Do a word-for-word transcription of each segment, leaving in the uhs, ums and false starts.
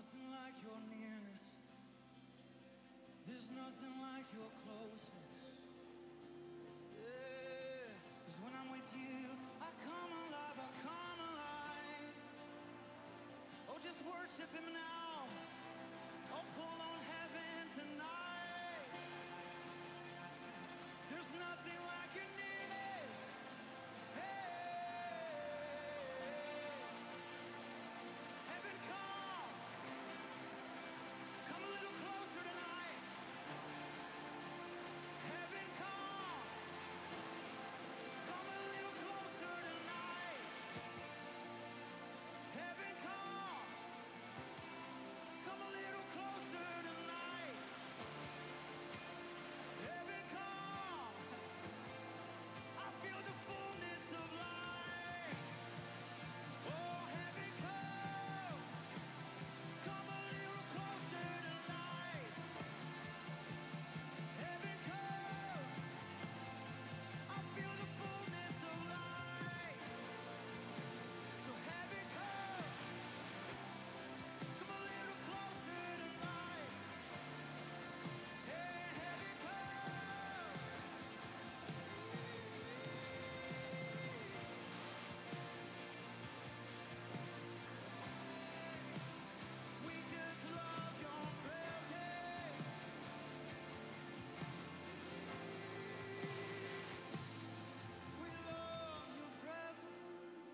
nothing like your nearness. There's nothing like your closeness. Yeah. 'Cause when I'm with you, I come alive, I come alive. Oh, just worship him now. Oh, pull on heaven tonight. There's nothing like your nearness. Hey, heaven come. Come a little closer tonight. Heaven come. Come a little closer tonight. Heaven come. Come a little closer tonight. Heaven come. I feel the fullness of life. Oh, heaven come. Come a little closer tonight. Heaven come. I feel the fullness of life. So heaven come. Come a little closer tonight. Hey, heaven come. We just love your presence. We love your presence.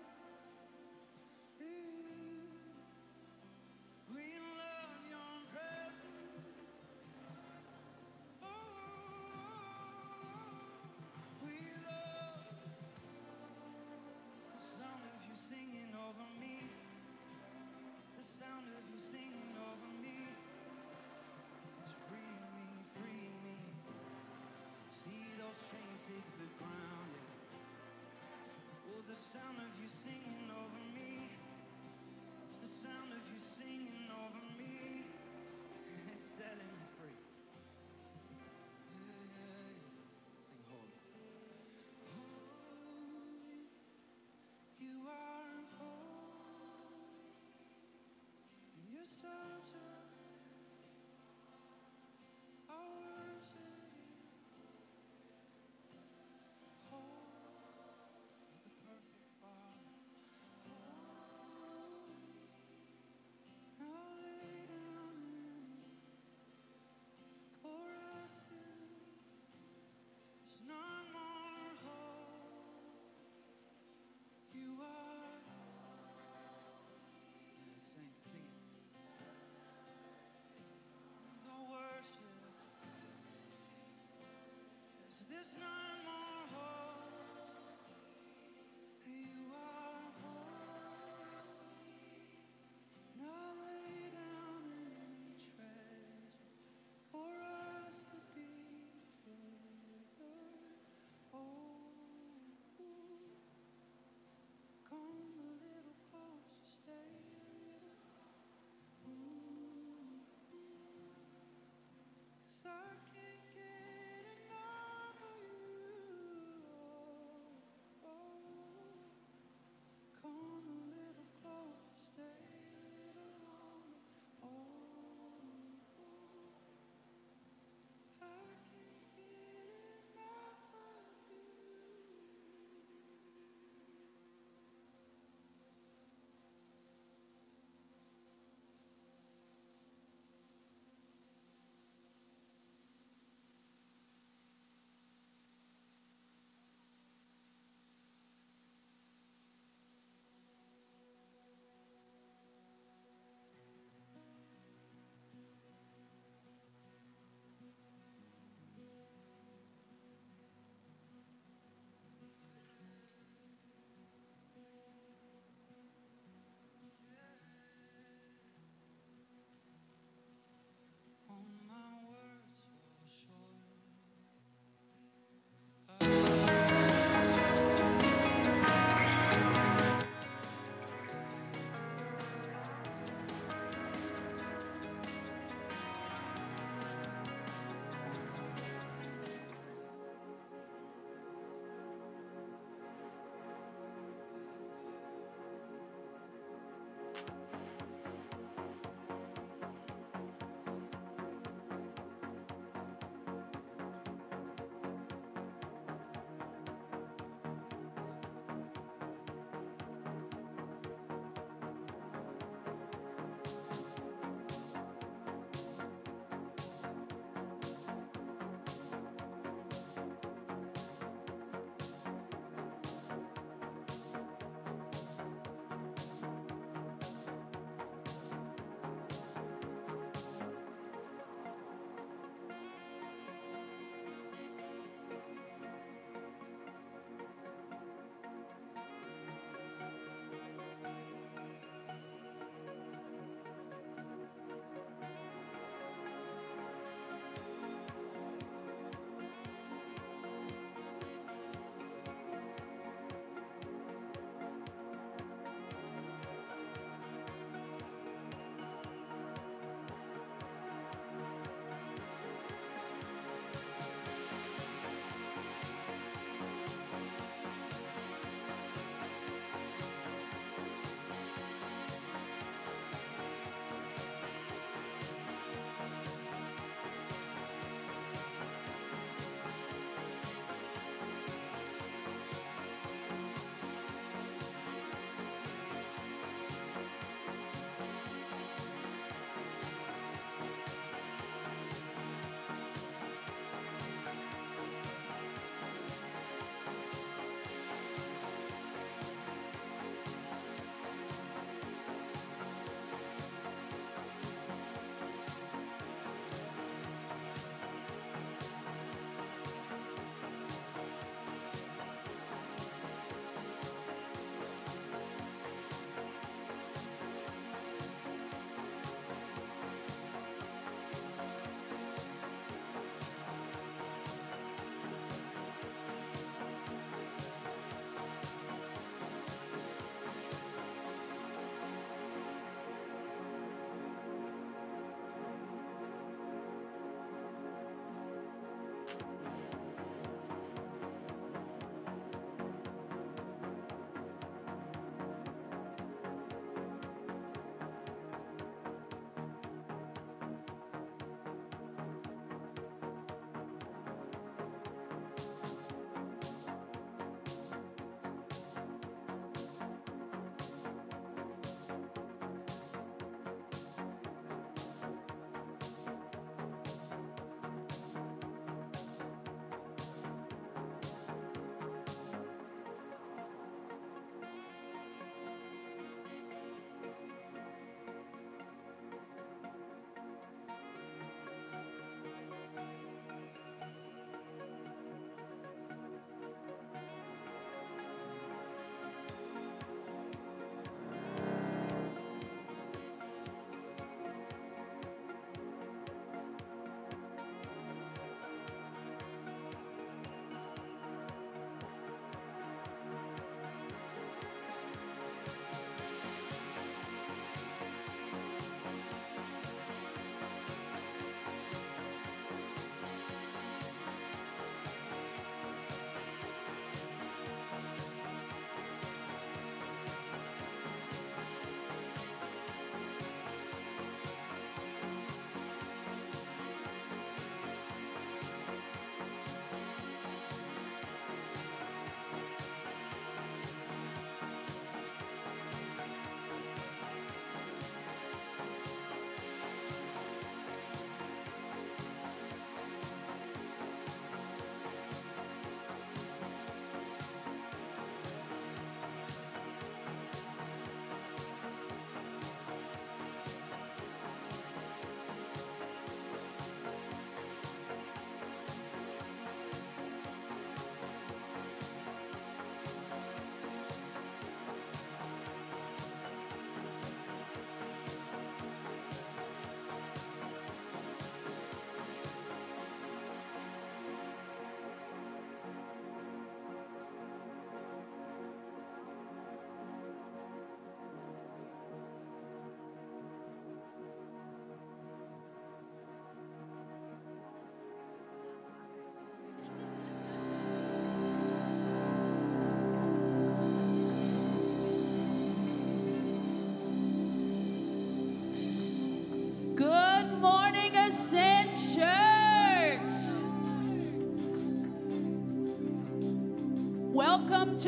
We love your presence. Oh, we love the sound of you singing over me. The sound of you singing over me. It's free me, free me. See those chains hit the ground. Yeah. Oh, the sound of you singing over me. It's the sound of you singing over me. And it's setting me free. Yeah, yeah, yeah. Sing holy. Holy, you are holy. And you're such a I worship you. Holy, you're the perfect Father.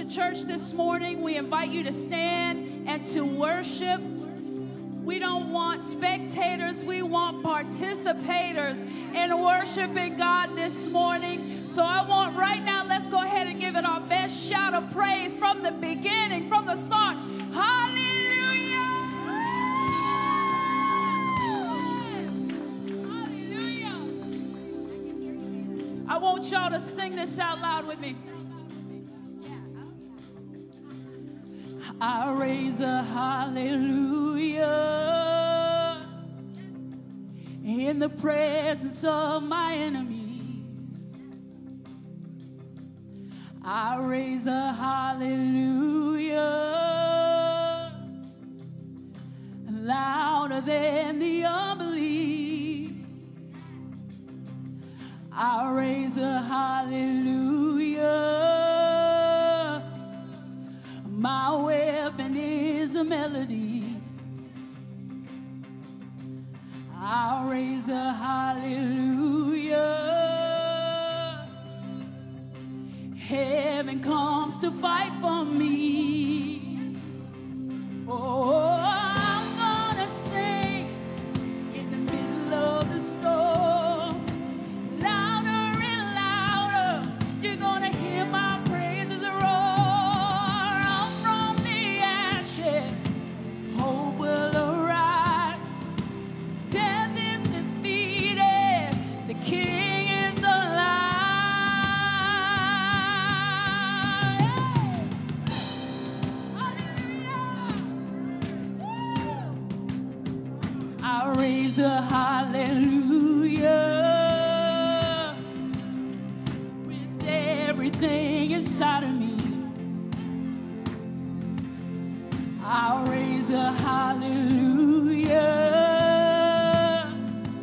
church this morning, we invite you to stand and to worship. We don't want spectators. We want participators in worshiping God this morning. So I want right now, let's go ahead and give it our best shout of praise from the beginning, from the start. Hallelujah! Hallelujah! I want y'all to sing this out loud with me. I raise a hallelujah in the presence of my enemies. I raise a hallelujah louder than the unbelief. I raise a hallelujah. My weapon is a melody. I'll raise a hallelujah. Heaven comes to fight for me. Oh, I'm gonna sing in the middle of the storm. Louder and louder, you're gonna hear my praises roar. Hope will arise. Death is defeated. The King is alive. Hallelujah. I raise a hallelujah with everything inside of me. I'll raise a hallelujah.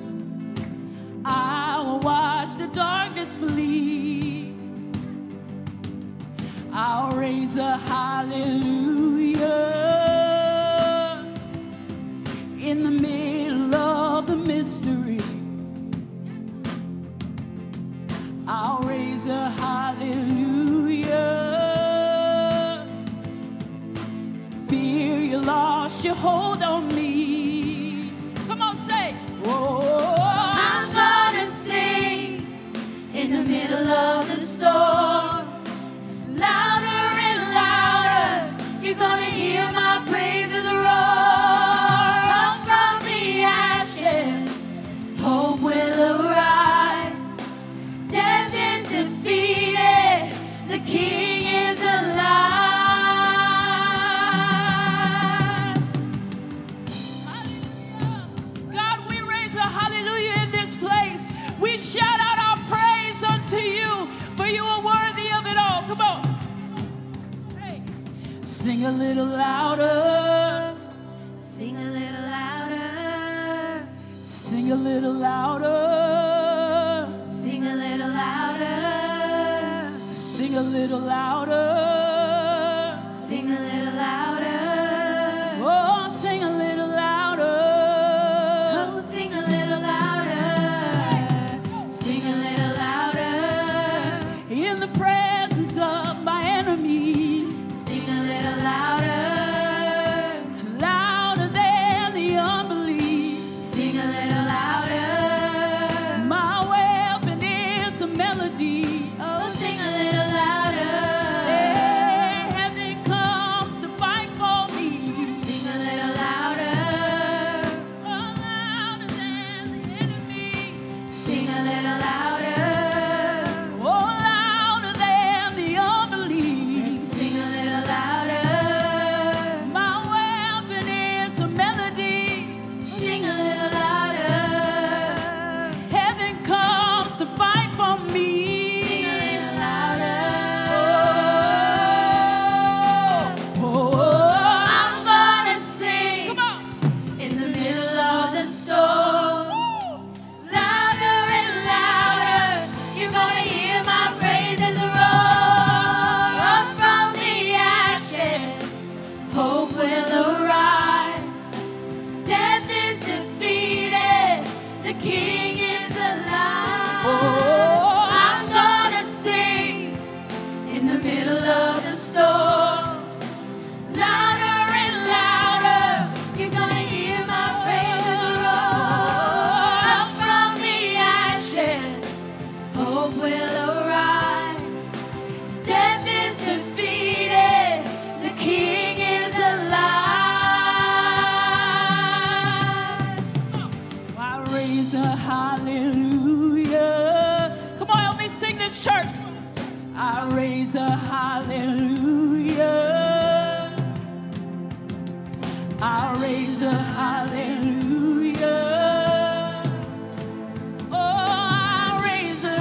I will watch the darkness flee. I'll raise a hallelujah in the middle of the mystery. I'll raise a hallelujah. Fear you lost your hold on me. Come on, say, oh, I'm gonna sing in the middle of the storm. Louder and louder, you're gonna hear my praises roar. Up from the ashes, hope will arise. Death is defeated, the King is alive. We shout out our praise unto you, for you are worthy of it all. Come on. Hey. Sing a little louder. Sing a little louder. Sing a little louder. Sing a little louder. Sing a little louder. Sing a little louder. Oh, sing a little louder. Oh, sing a little louder. Sing a little louder. In the presence of my enemy. Sing a little louder. Louder than the unbelief. Sing a little louder. My weapon is a melody. Oh, sing a little louder. Yeah, heaven comes to raise a hallelujah. Oh, I raise a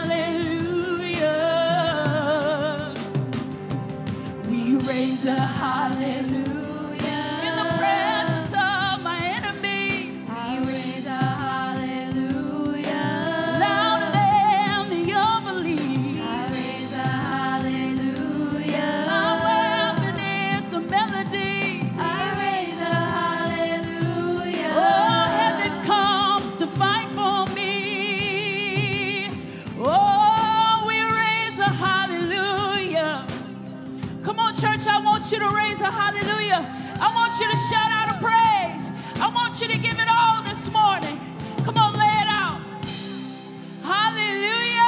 hallelujah. We raise a hallelujah. In the presence of my enemy, I raise a hallelujah. louder than the unbelief. I raise a hallelujah. My weapon is a melody. I raise a hallelujah. Oh, heaven comes to fight for me. Oh, we raise a hallelujah. Come on, church, I want you to raise a hallelujah. I want you to shout out a praise. I want you to give it all this morning. Come on, lay it out. Hallelujah.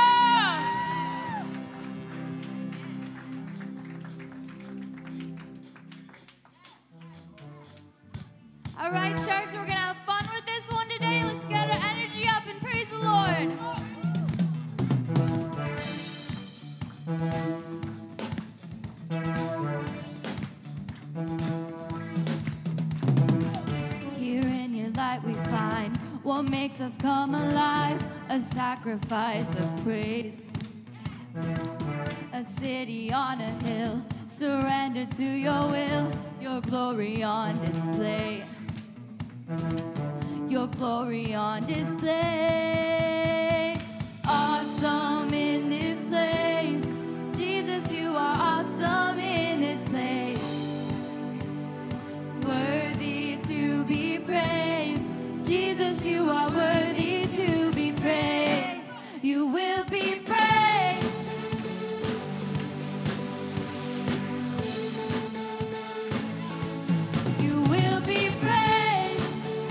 All right, church, we're going to have fun with this one today. Let's get our energy up and praise the Lord. Here in your light we find what makes us come alive, a sacrifice of praise. A city on a hill, surrender to your will, your glory on display. Your glory on display. Awesome in this place. Jesus, you are awesome in this place. Worthy to be praised. Jesus, you are worthy to be praised. You will be praised. You will be praised.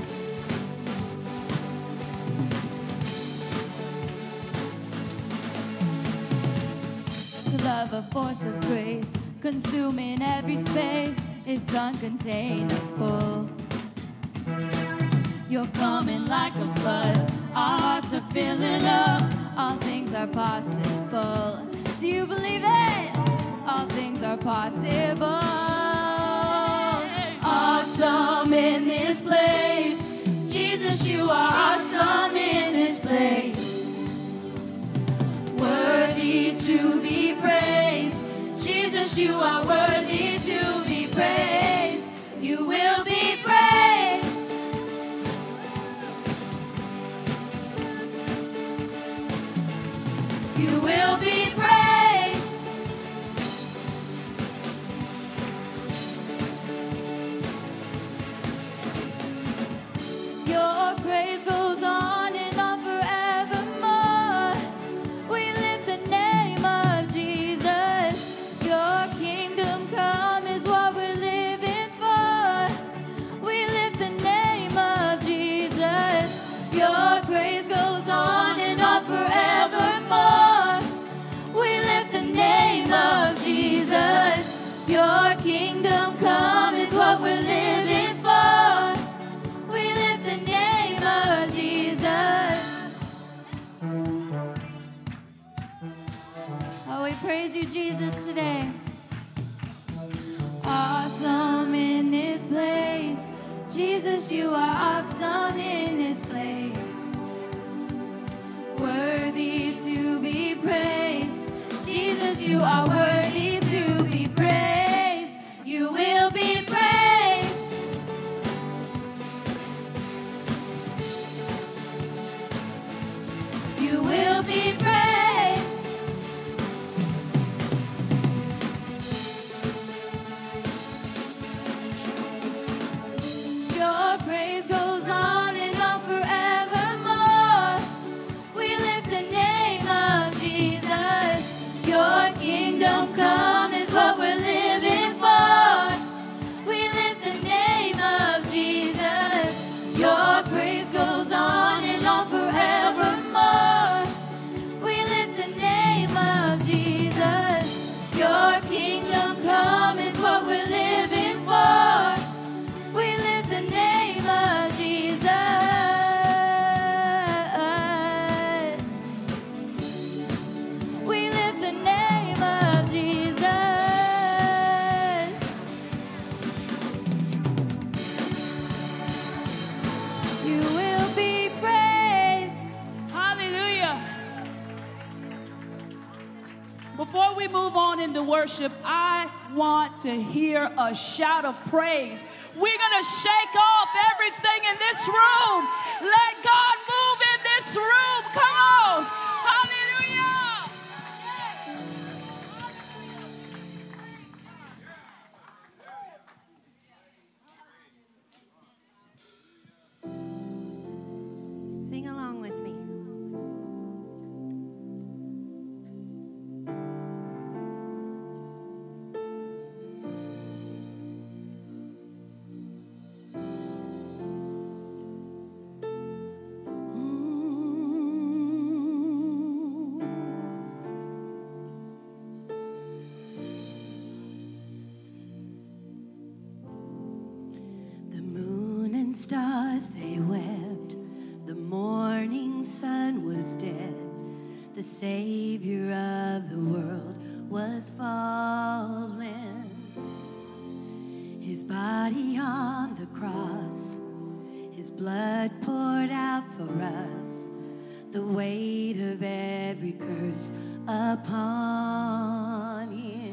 Love, a force of grace, consuming every space. It's uncontainable. You're coming like a flood. Our hearts are filling up. All things are possible. Do you believe it? All things are possible. Awesome in this place. Jesus, you are awesome in this place. Worthy to be praised. Jesus, you are worthy to be praised. You will be praised. You will be praised. Your praise goes on and on forevermore. We lift the name of Jesus. Your kingdom come is what we're living for. We lift the name of Jesus. Your praise goes on and on forevermore. We lift the name of Jesus. Your kingdom come is what we're living for. We lift the name of Jesus. Oh, we praise you, Jesus, today. Awesome in this place. Jesus, you are awesome in this place. Worthy to be praised. Jesus, you are worthy to be praised. You will be praised. You will be praised. Your praise goes on on into worship, I want to hear a shout of praise. We're going to shake off everything in this room. Let God move in this room. Come on. Hallelujah. Sing along with me. The moon and stars, they wept. The morning sun was dead. The Savior of the world was fallen. His body on the cross, his blood poured out for us. The weight of every curse upon him.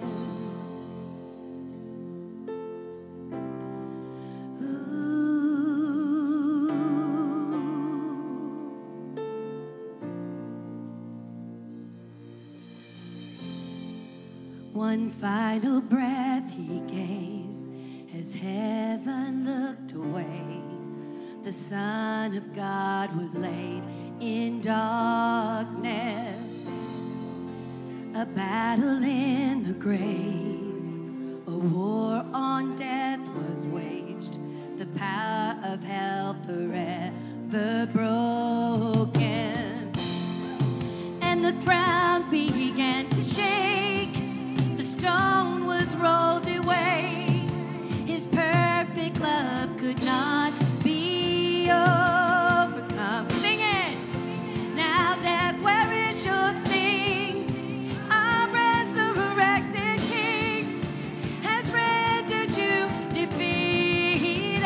One final breath he gave as heaven looked away. The Son of God was laid in darkness. A battle in the grave, a war on death was waged. The power of hell forever broken. And the ground began to shake. The stone was rolled away. His perfect love could not be overcome. Sing it! Now death, where is your sting? Our resurrected King has rendered you defeated.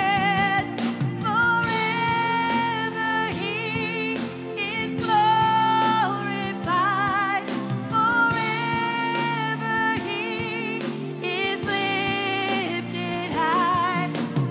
Forever he is glorified. Forever he is lifted high.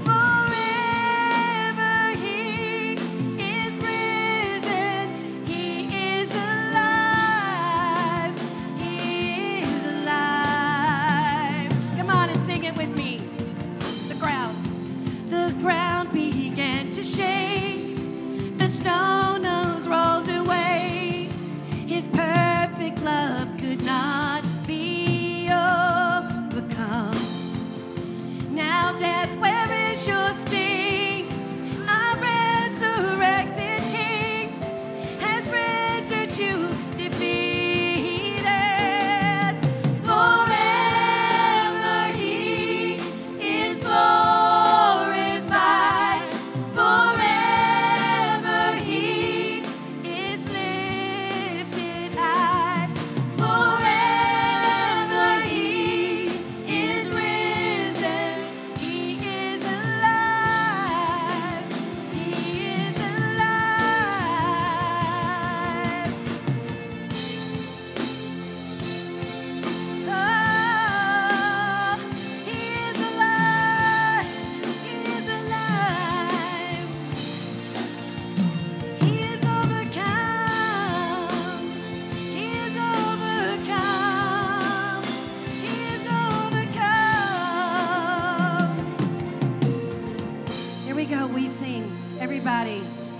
Forever he is risen. He is alive. He is alive. Come on and sing it with me. The ground. The ground began to shake. The stone was rolled away. His perfect love could not be overcome. Now death, where is your sting? Our resurrected King has rendered you defeated. Forever he is glorified. Forever he is lifted high. Forever he is risen. He is alive. He is alive. Oh, he is alive. He is alive. He is overcome. He is overcome. He is overcome. Here we go. We sing. Everybody.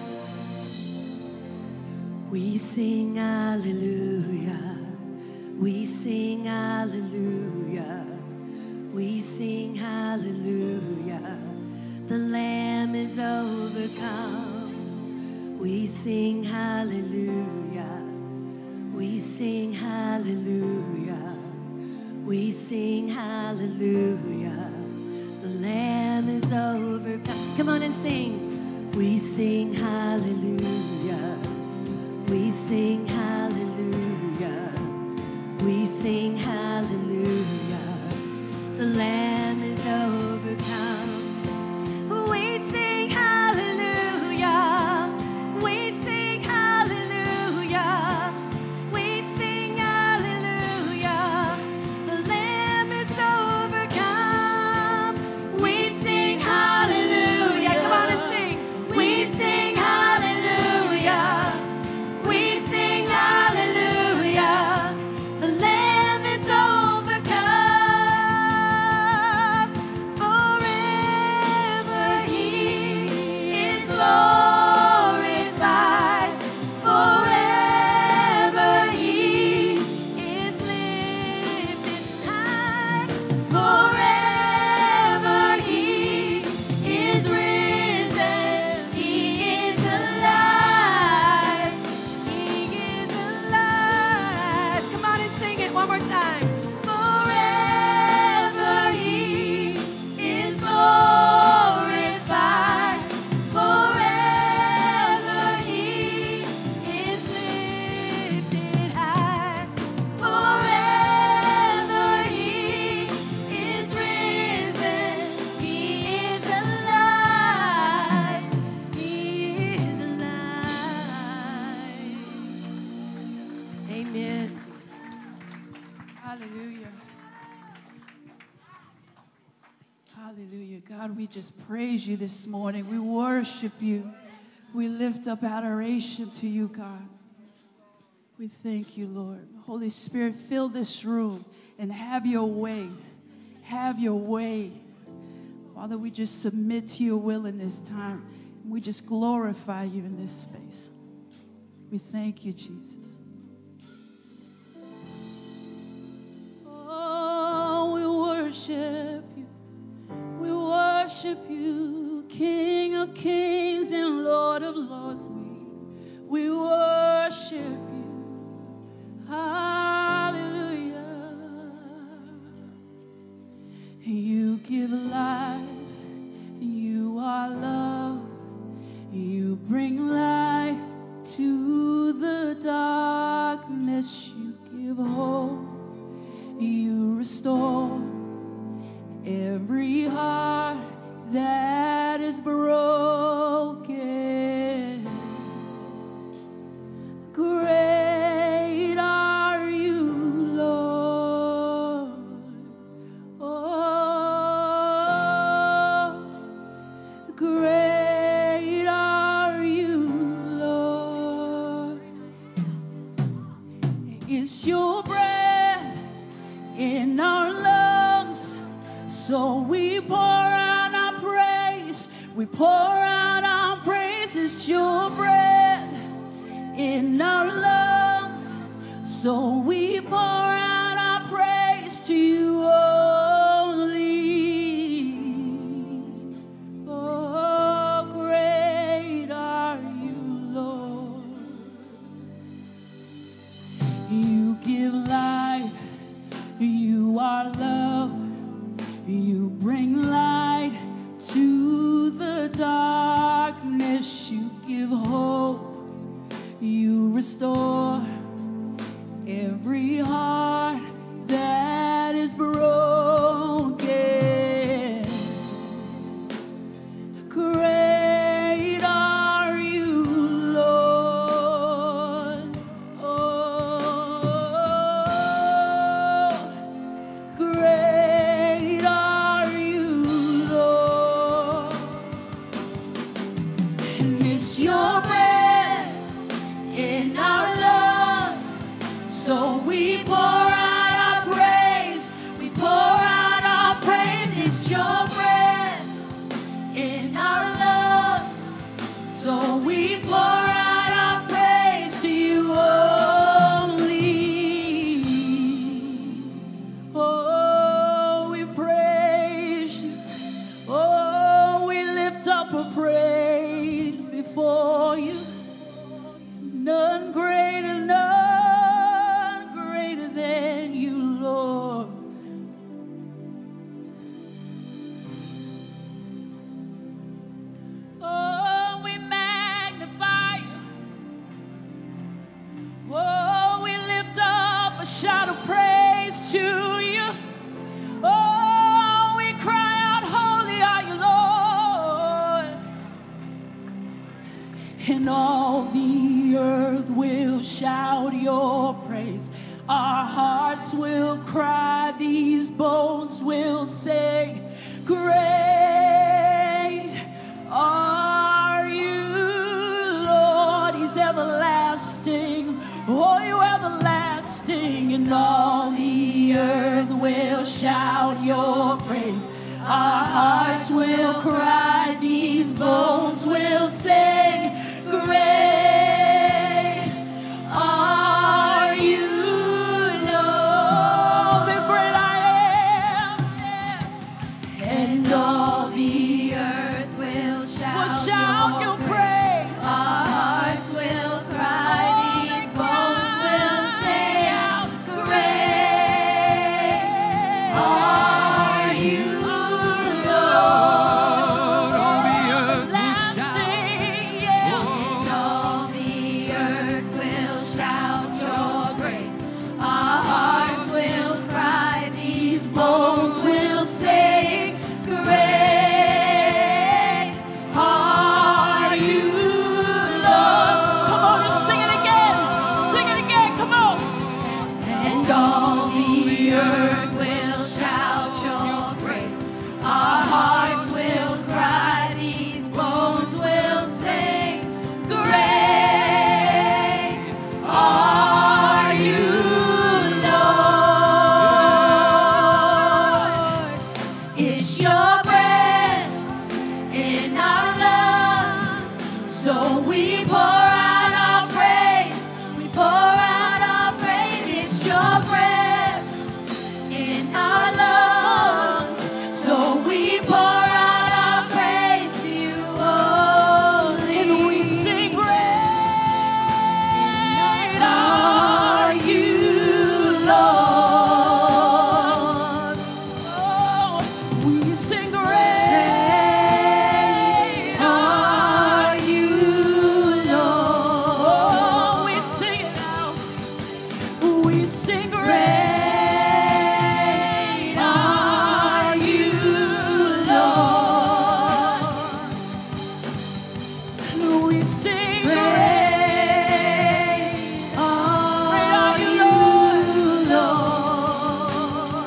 We sing hallelujah. We sing hallelujah. We sing hallelujah. The Lamb is overcome. We sing hallelujah. We sing hallelujah. We sing hallelujah. The Lamb is overcome. Come on and sing. We sing hallelujah. We sing hallelujah. We sing hallelujah. The Lamb is overcome. We sing hallelujah. We sing hallelujah. We sing hallelujah. Hallelujah. God, we just praise you this morning. We worship you. We lift up adoration to you, God. We thank you, Lord. Holy Spirit, fill this room and have your way. Have your way. Father, we just submit to your will in this time. We just glorify you in this space. We thank you, Jesus. Oh, we worship you. We worship you, King of kings and Lord of lords. We, we worship you. Hallelujah. You give life. You are love. You bring light to the darkness. You give hope. You restore every heart that is broken. Great are you, Lord. Oh, great are you, Lord. It's your breath in our lungs, so we pour out our praise. We pour out our praise. It's your breath in our lungs, so we pour out our praise to you only. Oh, great are you, Lord. You give life. You are love. You bring light to the darkness. You give hope. You restore every heart that is broken. Great are you, Lord. Oh, great are you, Lord. And it's your breath in our lungs, so we pour out our praise. We pour out our praise. It's your breath in our lungs, so we pour out our praise to you only. Oh, we praise you. Oh, we lift up a praise before you. None greater, none greater than you, Lord. Oh, we magnify you. Oh, we lift up a shout of praise to you. Oh, we cry out, holy are you, Lord. And all the earth will shout your praise. Our hearts will cry, these bones will say, great are you, Lord. He's everlasting. Oh, you everlasting. And all the earth will shout your praise. Our hearts will cry, these bones will sing, great are you, Lord. The great I am, yes. And all the earth will shout, will shout your praise. praise. Our hearts will cry, oh, these bones will sing, great are you, Lord. All the earth will shout. Yeah. Oh, And all the earth will shout your praise. Our hearts will cry, these bones will sing, great are It's your breath in our lungs. So we pour out our praise. We pour out our praise. It's your breath in our lungs. So we pour out our praise to you only. And we sing great Are you, Lord? Oh, we sing great Are you, Lord? Oh, we sing it now. We sing great Are you, Lord? We sing great. Great are you, Lord.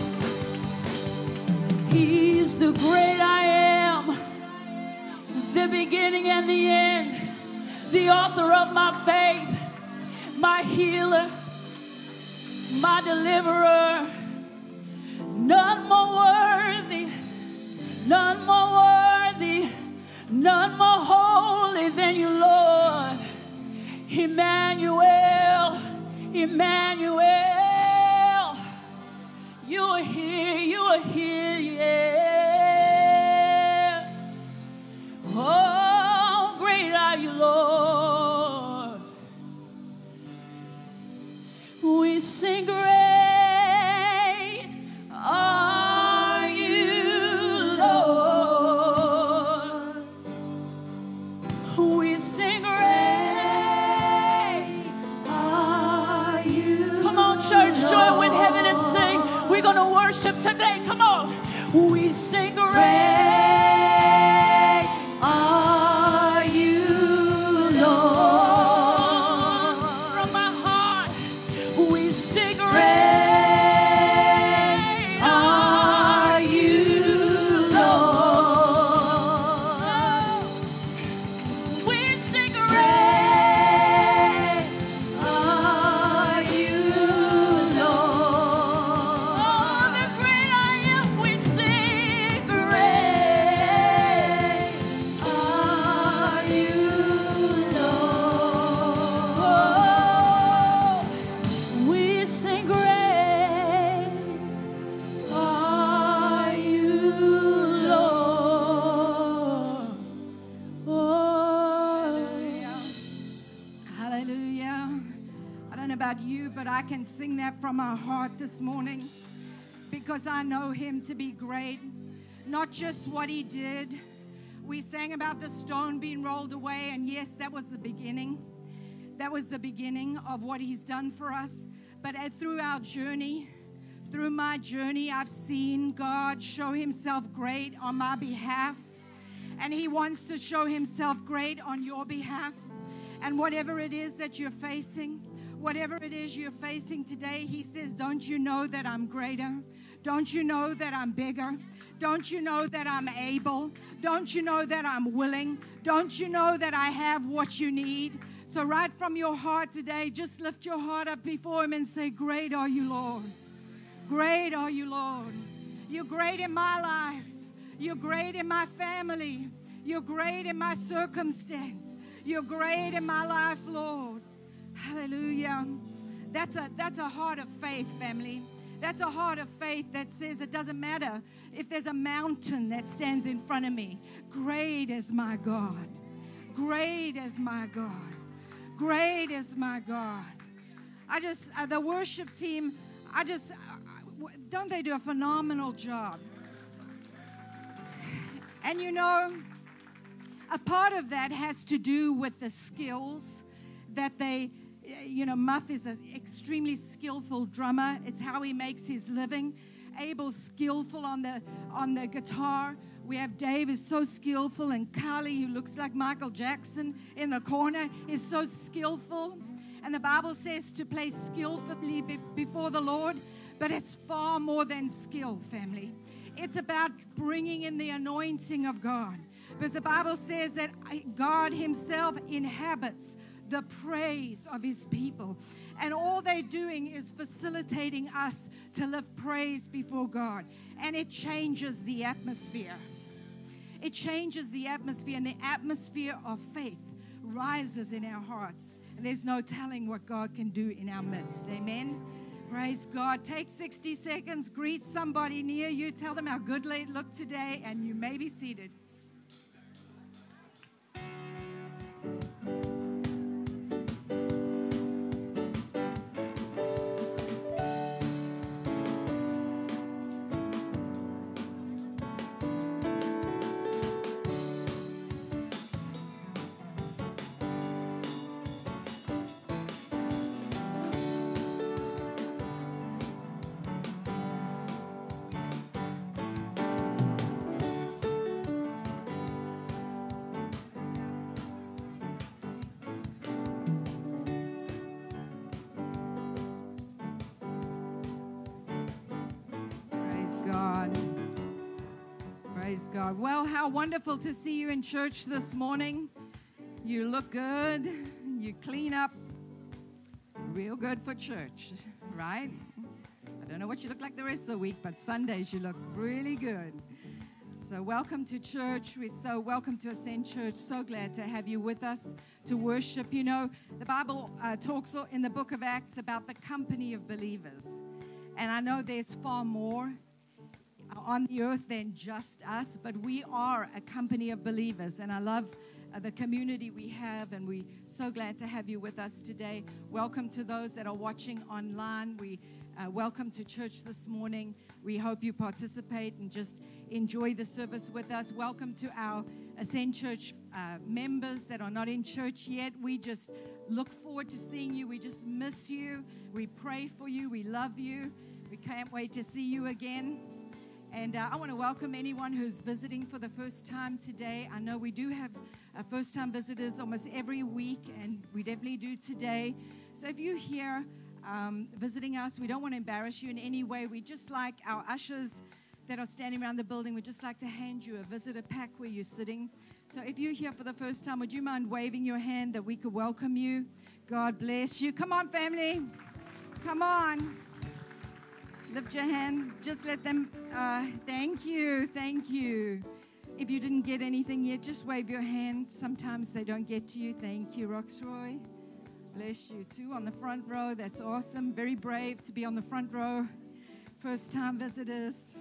He's the great I am, the beginning and the end, the author of my faith, my healer, my deliverer. None more worthy, none more worthy, none more holy than you, Lord. Emmanuel, Emmanuel, you are here, you are here, yeah. Oh, great are you, Lord. We sing great are you, Lord. We sing great Are you? Come on, church, join with heaven and sing. We're going to worship today. Come on. We sing great. Great are you, Lord. From my heart, we sing great. Great are you, Lord. We sing great. Great are you, Lord. Oh, the great I am, we sing great. Are you, Lord? We sing great. Are you, Lord? Oh. Hallelujah. I don't know about you, but I can sing that from our heart this morning because I know him to be great. Not just what he did. We sang about the stone being rolled away, and yes, that was the beginning. That was the beginning of what he's done for us. But uh, through our journey, through my journey, I've seen God show himself great on my behalf. And he wants to show himself great on your behalf. And whatever it is that you're facing, whatever it is you're facing today, he says, don't you know that I'm greater? Don't you know that I'm bigger? Don't you know that I'm able? Don't you know that I'm willing? Don't you know that I have what you need? So right from your heart today, just lift your heart up before him and say, great are you, Lord. Great are you, Lord. You're great in my life. You're great in my family. You're great in my circumstance. You're great in my life, Lord. Hallelujah. That's a, that's a heart of faith, family. That's a heart of faith that says it doesn't matter if there's a mountain that stands in front of me. Great is my God. Great is my God. Great is my God. I just, uh, the worship team, I just, uh, don't they do a phenomenal job? And you know, a part of that has to do with the skills that they, you know, Muff is an extremely skillful drummer. It's how he makes his living. Abel's skillful on the on the guitar. We have Dave is so skillful, and Carly, who looks like Michael Jackson in the corner, is so skillful. And the Bible says to play skillfully be- before the Lord, but it's far more than skill, family. It's about bringing in the anointing of God. Because the Bible says that God himself inhabits the praise of his people. And all they're doing is facilitating us to lift praise before God. and it changes the atmosphere. It changes the atmosphere, and the atmosphere of faith rises in our hearts. And there's no telling what God can do in our midst. Amen. Praise God. Take sixty seconds, greet somebody near you, tell them how good they look today, and you may be seated. God. Praise God. Well, how wonderful to see you in church this morning. You look good. You clean up real good for church, right? I don't know what you look like the rest of the week, but Sundays you look really good. So welcome to church. We're so welcome to Ascend Church. So glad to have you with us to worship. You know, the Bible uh, talks in the book of Acts about the company of believers. And I know there's far more on the earth than just us, but we are a company of believers, and I love uh, the community we have, and we're so glad to have you with us today. Welcome to those that are watching online. We uh, welcome to church this morning. We hope you participate and just enjoy the service with us. Welcome to our Ascend Church uh, members that are not in church yet. We just look forward to seeing you. We just miss you. We pray for you. We love you. We can't wait to see you again. And uh, I want to welcome anyone who's visiting for the first time today. I know we do have uh, first-time visitors almost every week, and we definitely do today. So if you're here um, visiting us, we don't want to embarrass you in any way. We just like our ushers that are standing around the building, we'd just like to hand you a visitor pack where you're sitting. So if you're here for the first time, would you mind waving your hand that we could welcome you? God bless you. Come on, family. Come on. Lift your hand. Just let them, uh, thank you, thank you. If you didn't get anything yet, just wave your hand. Sometimes they don't get to you. Thank you, Roxroy. Bless you. Two on the front row. That's awesome. Very brave to be on the front row. First-time visitors.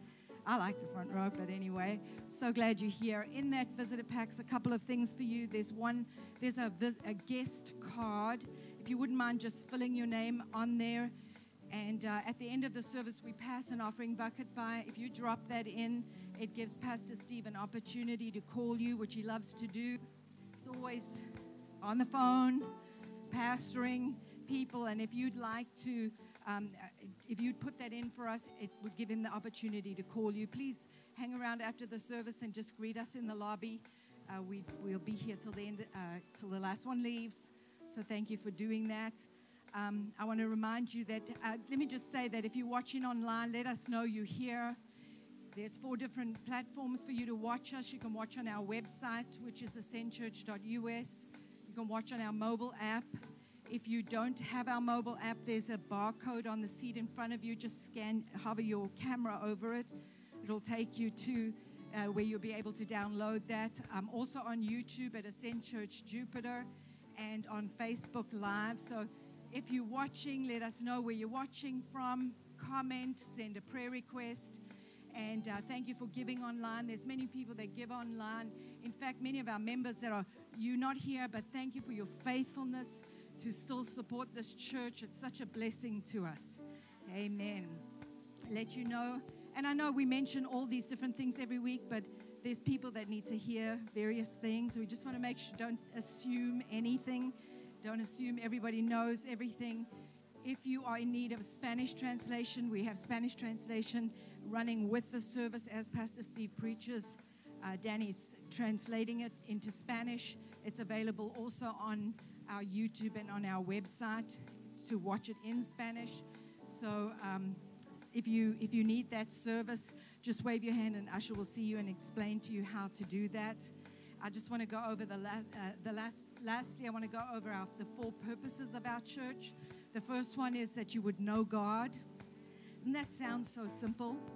I like the front row, but anyway, so glad you're here. In that visitor pack's a couple of things for you. There's one, there's a, vis- a guest card. If you wouldn't mind just filling your name on there. And uh, at the end of the service, we pass an offering bucket by. If you drop that in, it gives Pastor Steve an opportunity to call you, which he loves to do. He's always on the phone, pastoring people. And if you'd like to, um, if you'd put that in for us, it would give him the opportunity to call you. Please hang around after the service and just greet us in the lobby. Uh, we, we'll be here till the end, uh, till the last one leaves. So thank you for doing that. Um, I want to remind you that, uh, let me just say that if you're watching online, let us know you're here. There's four different platforms for you to watch us. You can watch on our website, which is ascend church dot U S. You can watch on our mobile app. If you don't have our mobile app, there's a barcode on the seat in front of you. Just scan, hover your camera over it. It'll take you to uh, where you'll be able to download that. I'm also on YouTube at Ascend Church Jupiter and on Facebook Live. So if you're watching, let us know where you're watching from. Comment, send a prayer request. And uh, thank you for giving online. There's many people that give online. In fact, many of our members that are, you not here, but thank you for your faithfulness to still support this church. It's such a blessing to us. Amen. Let you know. And I know we mention all these different things every week, but there's people that need to hear various things. We just want to make sure, don't assume anything. Don't assume everybody knows everything. If you are in need of Spanish translation, we have Spanish translation running with the service as Pastor Steve preaches. Uh, Danny's translating it into Spanish. It's available also on our YouTube and on our website to watch it in Spanish. So um, if you if you need that service, just wave your hand and Usher will see you and explain to you how to do that. I just want to go over the last, uh, the last, lastly, I want to go over our, the four purposes of our church. The first one is that you would know God. And that sounds so simple,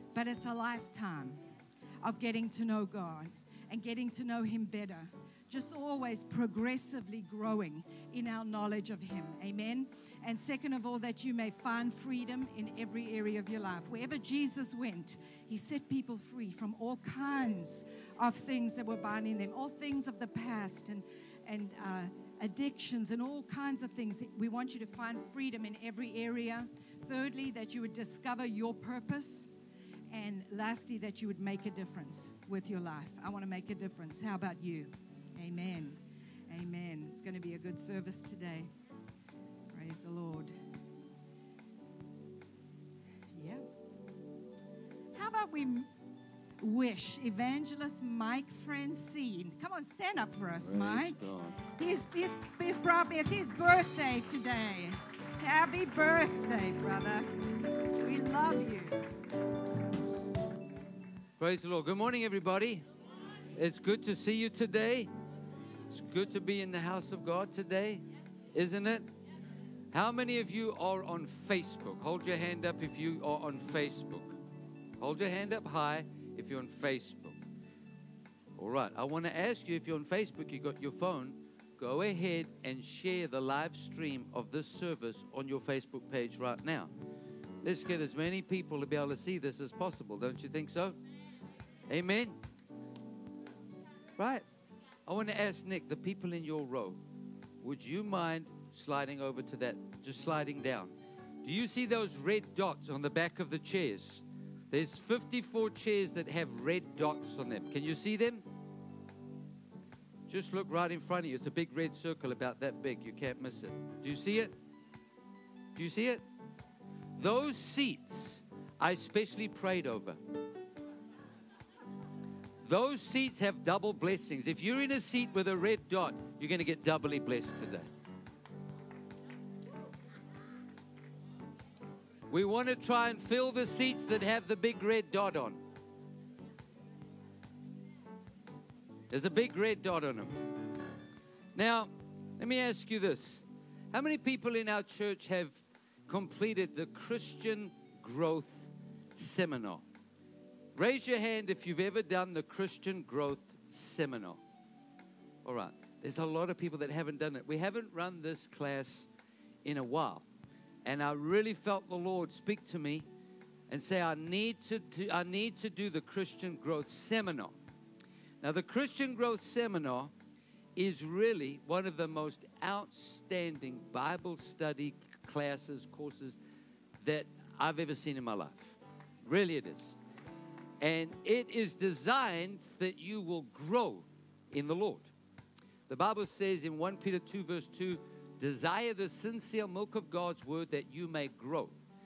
but it's a lifetime of getting to know God and getting to know Him better. Just always progressively growing in our knowledge of Him. Amen. And second of all, that you may find freedom in every area of your life. Wherever Jesus went, He set people free from all kinds of things that were binding them, all things of the past and, and uh, addictions and all kinds of things. We want you to find freedom in every area. Thirdly, that you would discover your purpose. And lastly, that you would make a difference with your life. I want to make a difference. How about you? Amen. Amen. It's going to be a good service today. Praise the Lord. Yeah. How about we wish Evangelist Mike Francine? Come on, stand up for us, Praise Mike. God. He's, he's, he's brought me, it's his birthday today. Happy birthday, brother. We love you. Praise the Lord. Good morning, everybody. It's good to see you today. It's good to be in the house of God today, isn't it? How many of you are on Facebook? Hold your hand up if you are on Facebook. Hold your hand up high if you're on Facebook. All right. I want to ask you, if you're on Facebook, you got your phone, go ahead and share the live stream of this service on your Facebook page right now. Let's get as many people to be able to see this as possible. Don't you think so? Amen. Right. I want to ask Nick, the people in your row, would you mind sliding over to that, just sliding down? Do you see those red dots on the back of the chairs? There's fifty-four chairs that have red dots on them. Can you see them? Just look right in front of you. It's a big red circle about that big. You can't miss it. Do you see it? Do you see it? Those seats I especially prayed over. Those seats have double blessings. If you're in a seat with a red dot, you're going to get doubly blessed today. We want to try and fill the seats that have the big red dot on. There's a big red dot on them. Now, let me ask you this. How many people in our church have completed the Christian Growth Seminar? Raise your hand if you've ever done the Christian Growth Seminar. All right. There's a lot of people that haven't done it. We haven't run this class in a while. And I really felt the Lord speak to me and say, I need to, to, I need to do the Christian Growth Seminar. Now, the Christian Growth Seminar is really one of the most outstanding Bible study classes, courses that I've ever seen in my life. Really it is. And it is designed that you will grow in the Lord. The Bible says in First Peter two, verse two, desire the sincere milk of God's word that you may grow.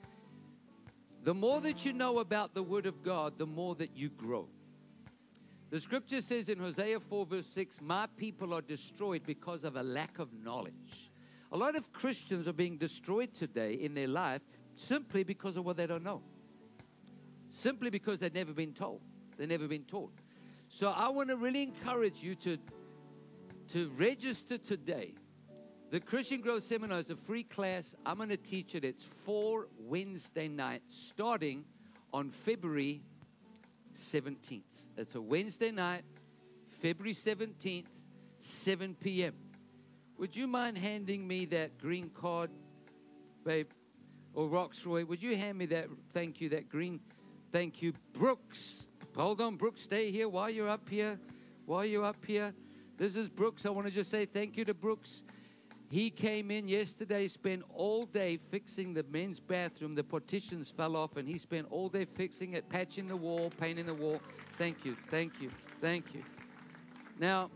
The more that you know about the word of God, the more that you grow. The scripture says in Hosea four, verse six, my people are destroyed because of a lack of knowledge. A lot of Christians are being destroyed today in their life simply because of what they don't know. Simply because they've never been told. They've never been taught. So I want to really encourage you to, to register today. The Christian Growth Seminar is a free class. I'm going to teach it. It's four Wednesday nights starting on February seventeenth. It's a Wednesday night, February seventeenth, seven p.m. Would you mind handing me that green card, babe? Or Roxroy, would you hand me that, thank you, that green, thank you. Brooks, hold on, Brooks, stay here while you're up here, while you're up here. This is Brooks. I want to just say thank you to Brooks. He came in yesterday, spent all day fixing the men's bathroom. The partitions fell off, and he spent all day fixing it, patching the wall, painting the wall. Thank you, thank you, thank you. Now,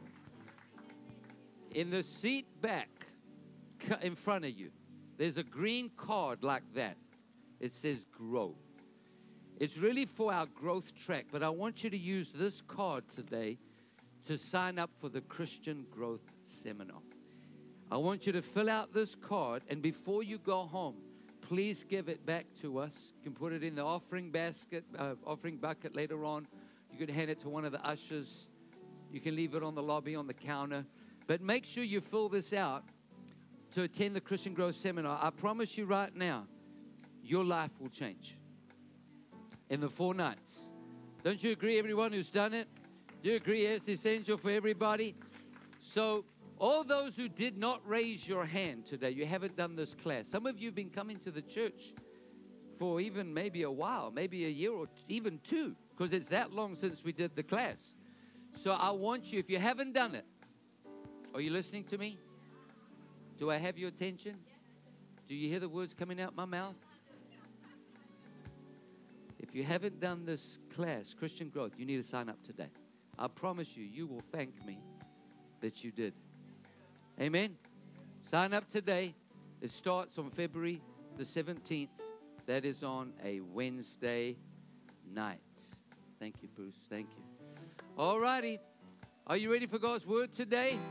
in the seat back in front of you, there's a green card like that. It says grow. It's really for our growth track, but I want you to use this card today to sign up for the Christian Growth Seminar. I want you to fill out this card, and before you go home, please give it back to us. You can put it in the offering basket, uh, offering bucket later on. You can hand it to one of the ushers. You can leave it on the lobby, on the counter. But make sure you fill this out to attend the Christian Growth Seminar. I promise you right now, your life will change. in the four nights. Don't you agree, everyone who's done it? You agree it's essential for everybody? So all those who did not raise your hand today, you haven't done this class. Some of you have been coming to the church for even maybe a while, maybe a year or t- even two, because it's that long since we did the class. So I want you, if you haven't done it, are you listening to me? Do I have your attention? Do you hear the words coming out my mouth? If you haven't done this class, Christian Growth, you need to sign up today. I promise you, you will thank me that you did. Amen? Sign up today. It starts on February the seventeenth. That is on a Wednesday night. Thank you, Bruce. Thank you. All righty. Are you ready for God's word today?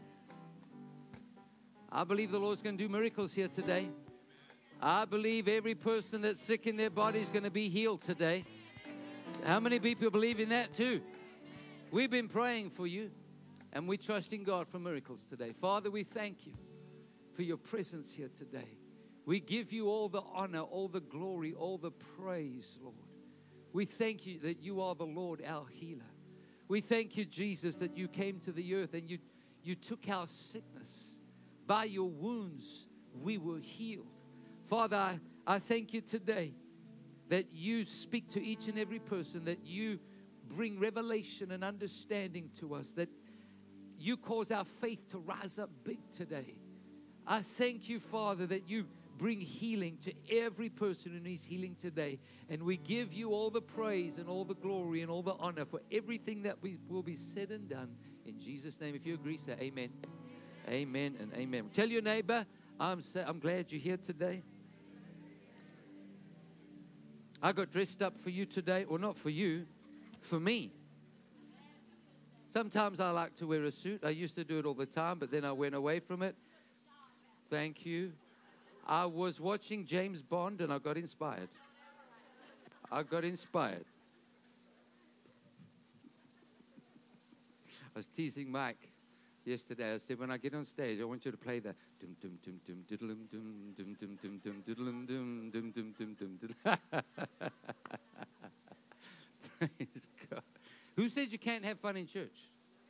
I believe the Lord's going to do miracles here today. I believe every person that's sick in their body is going to be healed today. How many people believe in that too? We've been praying for you, and we're trusting God for miracles today. Father, we thank you for your presence here today. We give you all the honor, all the glory, all the praise, Lord. We thank you that you are the Lord, our healer. We thank you, Jesus, that you came to the earth and you, you took our sickness. By your wounds, we were healed. Father, I, I thank you today that you speak to each and every person, that you bring revelation and understanding to us, that you cause our faith to rise up big today. I thank you, Father, that you bring healing to every person who needs healing today. And we give you all the praise and all the glory and all the honor for everything that we will be said and done. In Jesus' name, if you agree, say amen. Amen and amen. Tell your neighbor, I'm, so, I'm glad you're here today. I got dressed up for you today. Well, not for you, for me. Sometimes I like to wear a suit. I used to do it all the time, but then I went away from it. Thank you. I was watching James Bond and I got inspired. I got inspired. I was teasing Mike yesterday. I said, when I get on stage, I want you to play the dum dum dum dum diddlum dum dum dum dum dum diddlum dum dum dum dum dum diddlum. Praise God. Who said you can't have fun in church?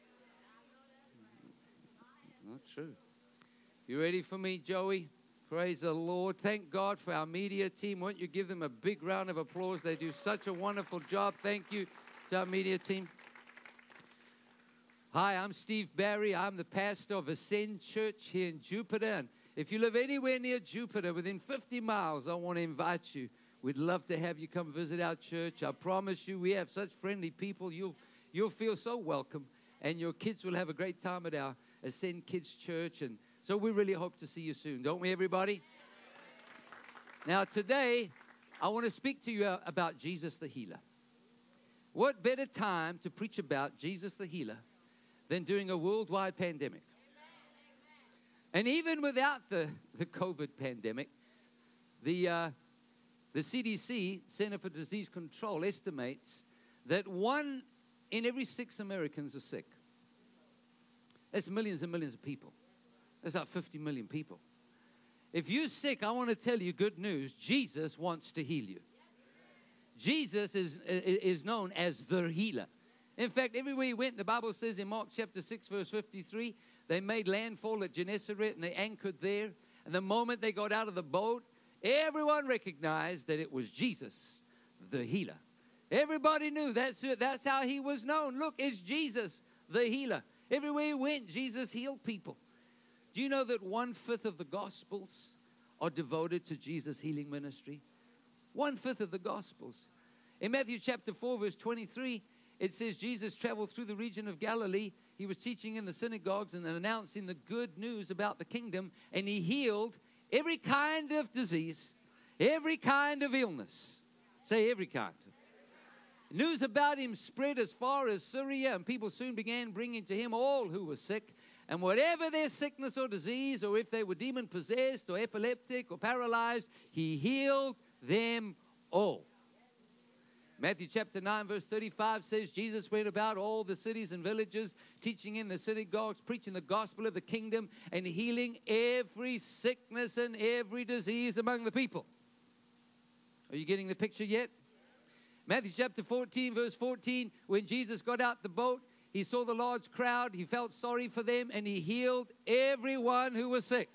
Not true. You ready for me, Joey? Praise the Lord. Thank God for our media team. Won't you give them a big round of applause? They do such a wonderful job. Thank you to our media team. Hi, I'm Steve Barry. I'm the pastor of Ascend Church here in Jupiter. And if you live anywhere near Jupiter, within fifty miles, I want to invite you. We'd love to have you come visit our church. I promise you, we have such friendly people. You'll, you'll feel so welcome. And your kids will have a great time at our Ascend Kids Church. And so we really hope to see you soon. Don't we, everybody? Now, today, I want to speak to you about Jesus the Healer. What better time to preach about Jesus the Healer than during a worldwide pandemic? And even without the, the COVID pandemic, the, uh, the C D C, Center for Disease Control, estimates that one in every six Americans are sick. That's millions and millions of people. That's like fifty million people. If you're sick, I want to tell you good news. Jesus wants to heal you. Jesus is, is known as the healer. In fact, everywhere he went, the Bible says in Mark chapter six, verse fifty-three, they made landfall at Gennesaret and they anchored there. And the moment they got out of the boat, everyone recognized that it was Jesus, the healer. Everybody knew that's, that's how he was known. Look, it's Jesus, the healer. Everywhere he went, Jesus healed people. Do you know that one-fifth of the Gospels are devoted to Jesus' healing ministry? One-fifth of the Gospels. In Matthew chapter four, verse twenty-three, it says Jesus traveled through the region of Galilee. He was teaching in the synagogues and announcing the good news about the kingdom, and he healed every kind of disease, every kind of illness. Say every kind. News about him spread as far as Syria, and people soon began bringing to him all who were sick. And whatever their sickness or disease, or if they were demon-possessed or epileptic or paralyzed, he healed them all. Matthew chapter nine, verse thirty-five says, Jesus went about all the cities and villages, teaching in the synagogues, preaching the gospel of the kingdom, and healing every sickness and every disease among the people. Are you getting the picture yet? Matthew chapter fourteen, verse fourteen, when Jesus got out the boat, he saw the large crowd, he felt sorry for them, and he healed everyone who was sick.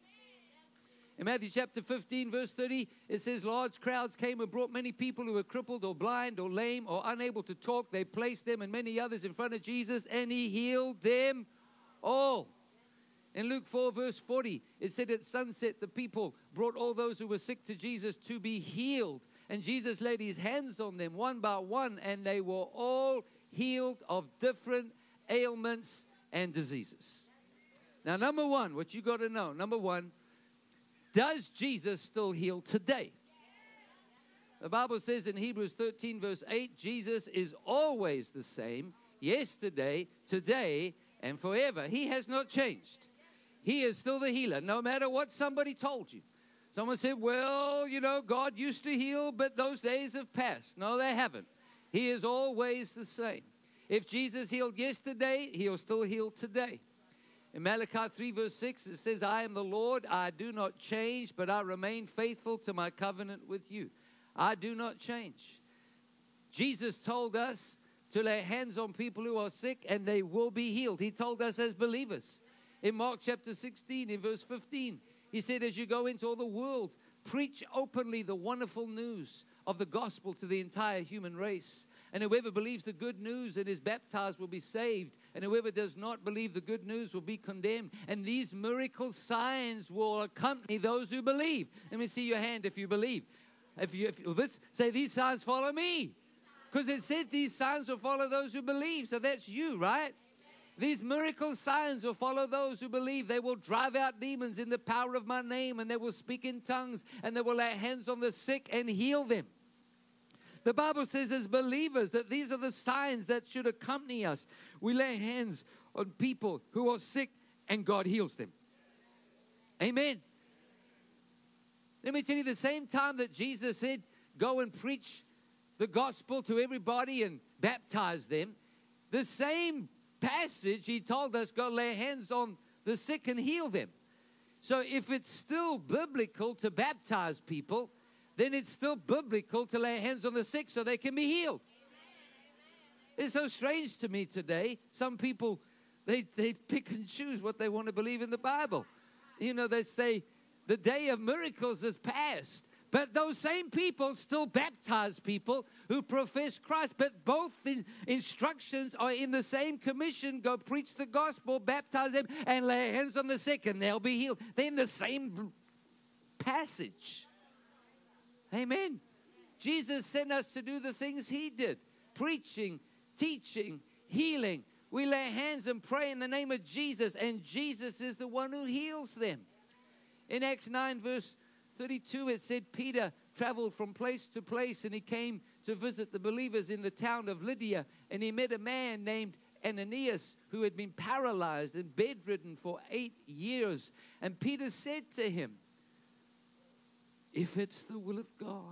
In Matthew chapter fifteen, verse thirty, it says, large crowds came and brought many people who were crippled or blind or lame or unable to talk. They placed them and many others in front of Jesus, and he healed them all. In Luke four, verse forty, it said at sunset, the people brought all those who were sick to Jesus to be healed. And Jesus laid his hands on them one by one, and they were all healed of different ailments and diseases. Now, number one, what you got to know, number one, does Jesus still heal today? The Bible says in Hebrews thirteen, verse eight, Jesus is always the same, yesterday, today, and forever. He has not changed. He is still the healer, no matter what somebody told you. Someone said, well, you know, God used to heal, but those days have passed. No, they haven't. He is always the same. If Jesus healed yesterday, he'll still heal today. In Malachi three, verse six, it says, I am the Lord, I do not change, but I remain faithful to my covenant with you. I do not change. Jesus told us to lay hands on people who are sick, and they will be healed. He told us as believers. In Mark chapter sixteen, in verse fifteen, he said, as you go into all the world, preach openly the wonderful news of the gospel to the entire human race. And whoever believes the good news and is baptized will be saved. And whoever does not believe the good news will be condemned. And these miracle signs will accompany those who believe. Let me see your hand if you believe. If you, if you this, say, these signs follow me. Because it said these signs will follow those who believe. So that's you, right? These miracle signs will follow those who believe. They will drive out demons in the power of my name, and they will speak in tongues, and they will lay hands on the sick and heal them. The Bible says as believers that these are the signs that should accompany us. We lay hands on people who are sick, and God heals them. Amen. Let me tell you, the same time that Jesus said, go and preach the gospel to everybody and baptize them, the same passage, he told us, go lay hands on the sick and heal them. So if it's still biblical to baptize people, then it's still biblical to lay hands on the sick so they can be healed. Amen. It's so strange to me today. Some people, they, they pick and choose what they want to believe in the Bible. You know, they say the day of miracles is past. But those same people still baptize people who profess Christ. But both in instructions are in the same commission. Go preach the gospel, baptize them, and lay hands on the sick, and they'll be healed. They're in the same passage. Amen. Jesus sent us to do the things he did. Preaching, teaching, healing. We lay hands and pray in the name of Jesus, and Jesus is the one who heals them. In Acts nine, verse thirty-two, it said Peter traveled from place to place, and he came to visit the believers in the town of Lydia, and he met a man named Ananias who had been paralyzed and bedridden for eight years. And Peter said to him, if it's the will of God,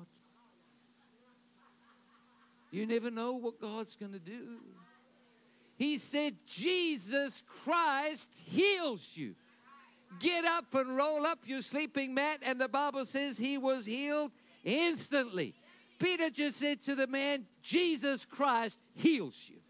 you never know what God's going to do. He said, Jesus Christ heals you. Get up and roll up your sleeping mat. And the Bible says he was healed instantly. Peter just said to the man, Jesus Christ heals you.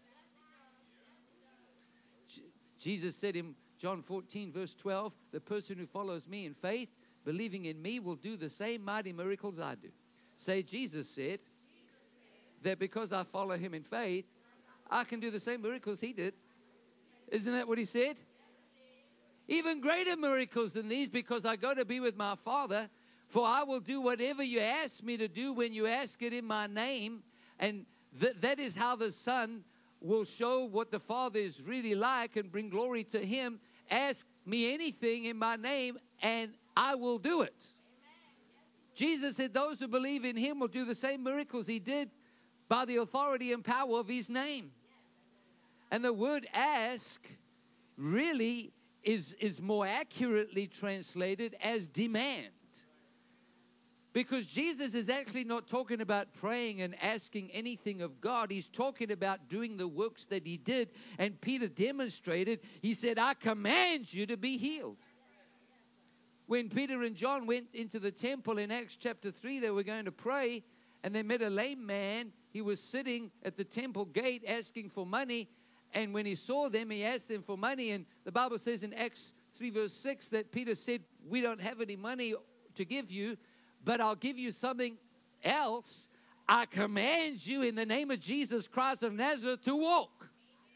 J- Jesus said in John fourteen, verse twelve, the person who follows me in faith, believing in me, will do the same mighty miracles I do. Say, Jesus said that because I follow him in faith, I can do the same miracles he did. Isn't that what he said? Even greater miracles than these, because I go to be with my Father. For I will do whatever you ask me to do when you ask it in my name. And th- that is how the Son will show what the Father is really like and bring glory to him. Ask me anything in my name, and I will do it. Jesus said those who believe in him will do the same miracles he did by the authority and power of his name. And the word ask really is, is more accurately translated as demand. Because Jesus is actually not talking about praying and asking anything of God. He's talking about doing the works that he did. And Peter demonstrated, he said, I command you to be healed. When Peter and John went into the temple in Acts chapter three, they were going to pray, and they met a lame man he was sitting at the temple gate asking for money. And when he saw them, he asked them for money. And the Bible says in Acts three verse six that Peter said, we don't have any money to give you, but I'll give you something else. I command you in the name of Jesus Christ of Nazareth to walk.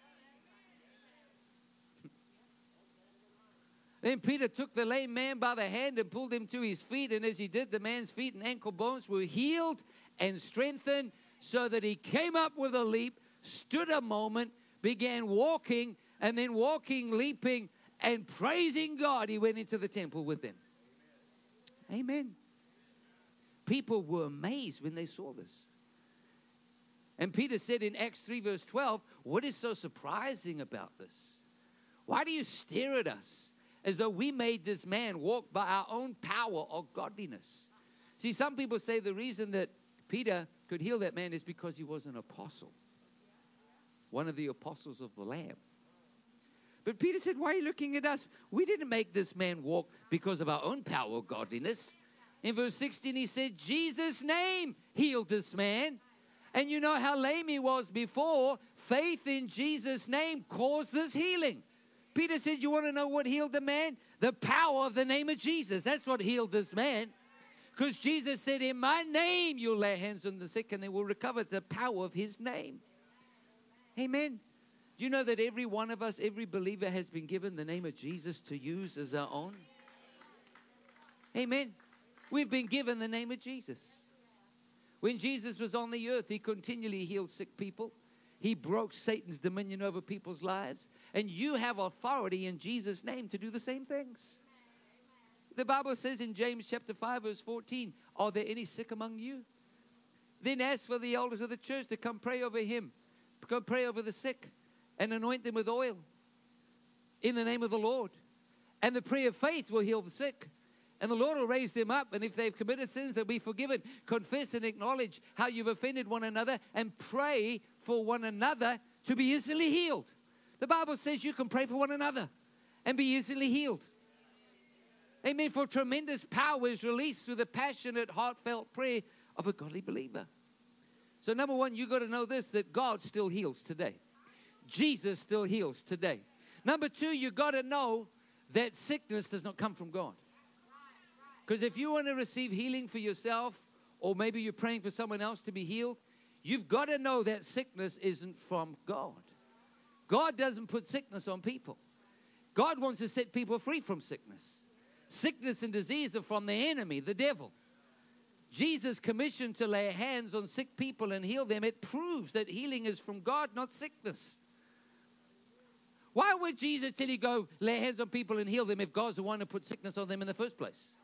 Then Peter took the lame man by the hand and pulled him to his feet. And as he did, the man's feet and ankle bones were healed and strengthened, so that he came up with a leap, stood a moment, began walking, and then walking, leaping, and praising God, he went into the temple with them. Amen. People were amazed when they saw this. And Peter said in Acts three verse twelve, what is so surprising about this? Why do you stare at us as though we made this man walk by our own power or godliness? See, some people say the reason that Peter could heal that man is because he was an apostle, one of the apostles of the Lamb. But Peter said, why are you looking at us? We didn't make this man walk because of our own power or godliness. In verse sixteen, he said, Jesus' name healed this man. And you know how lame he was before. Faith in Jesus' name caused this healing. Peter said, you want to know what healed the man? The power of the name of Jesus. That's what healed this man. Because Jesus said, in my name you'll lay hands on the sick and they will recover. The power of his name. Amen. Do you know that every one of us, every believer has been given the name of Jesus to use as our own? Amen. We've been given the name of Jesus. When Jesus was on the earth, he continually healed sick people. He broke Satan's dominion over people's lives. And you have authority in Jesus' name to do the same things. The Bible says in James chapter five, verse fourteen, are there any sick among you? Then ask for the elders of the church to come pray over him. Come pray over the sick and anoint them with oil in the name of the Lord. And the prayer of faith will heal the sick. And the Lord will raise them up. And if they've committed sins, they'll be forgiven. Confess and acknowledge how you've offended one another and pray for one another to be instantly healed. The Bible says you can pray for one another and be instantly healed. Amen. For tremendous power is released through the passionate, heartfelt prayer of a godly believer. So number one, you got to know this, that God still heals today. Jesus still heals today. Number two, you got to know that sickness does not come from God. Because if you want to receive healing for yourself, or maybe you're praying for someone else to be healed, you've got to know that sickness isn't from God. God doesn't put sickness on people. God wants to set people free from sickness. Sickness and disease are from the enemy, the devil. Jesus commissioned to lay hands on sick people and heal them. It proves that healing is from God, not sickness. Why would Jesus tell you go lay hands on people and heal them if God's the one who put sickness on them in the first place?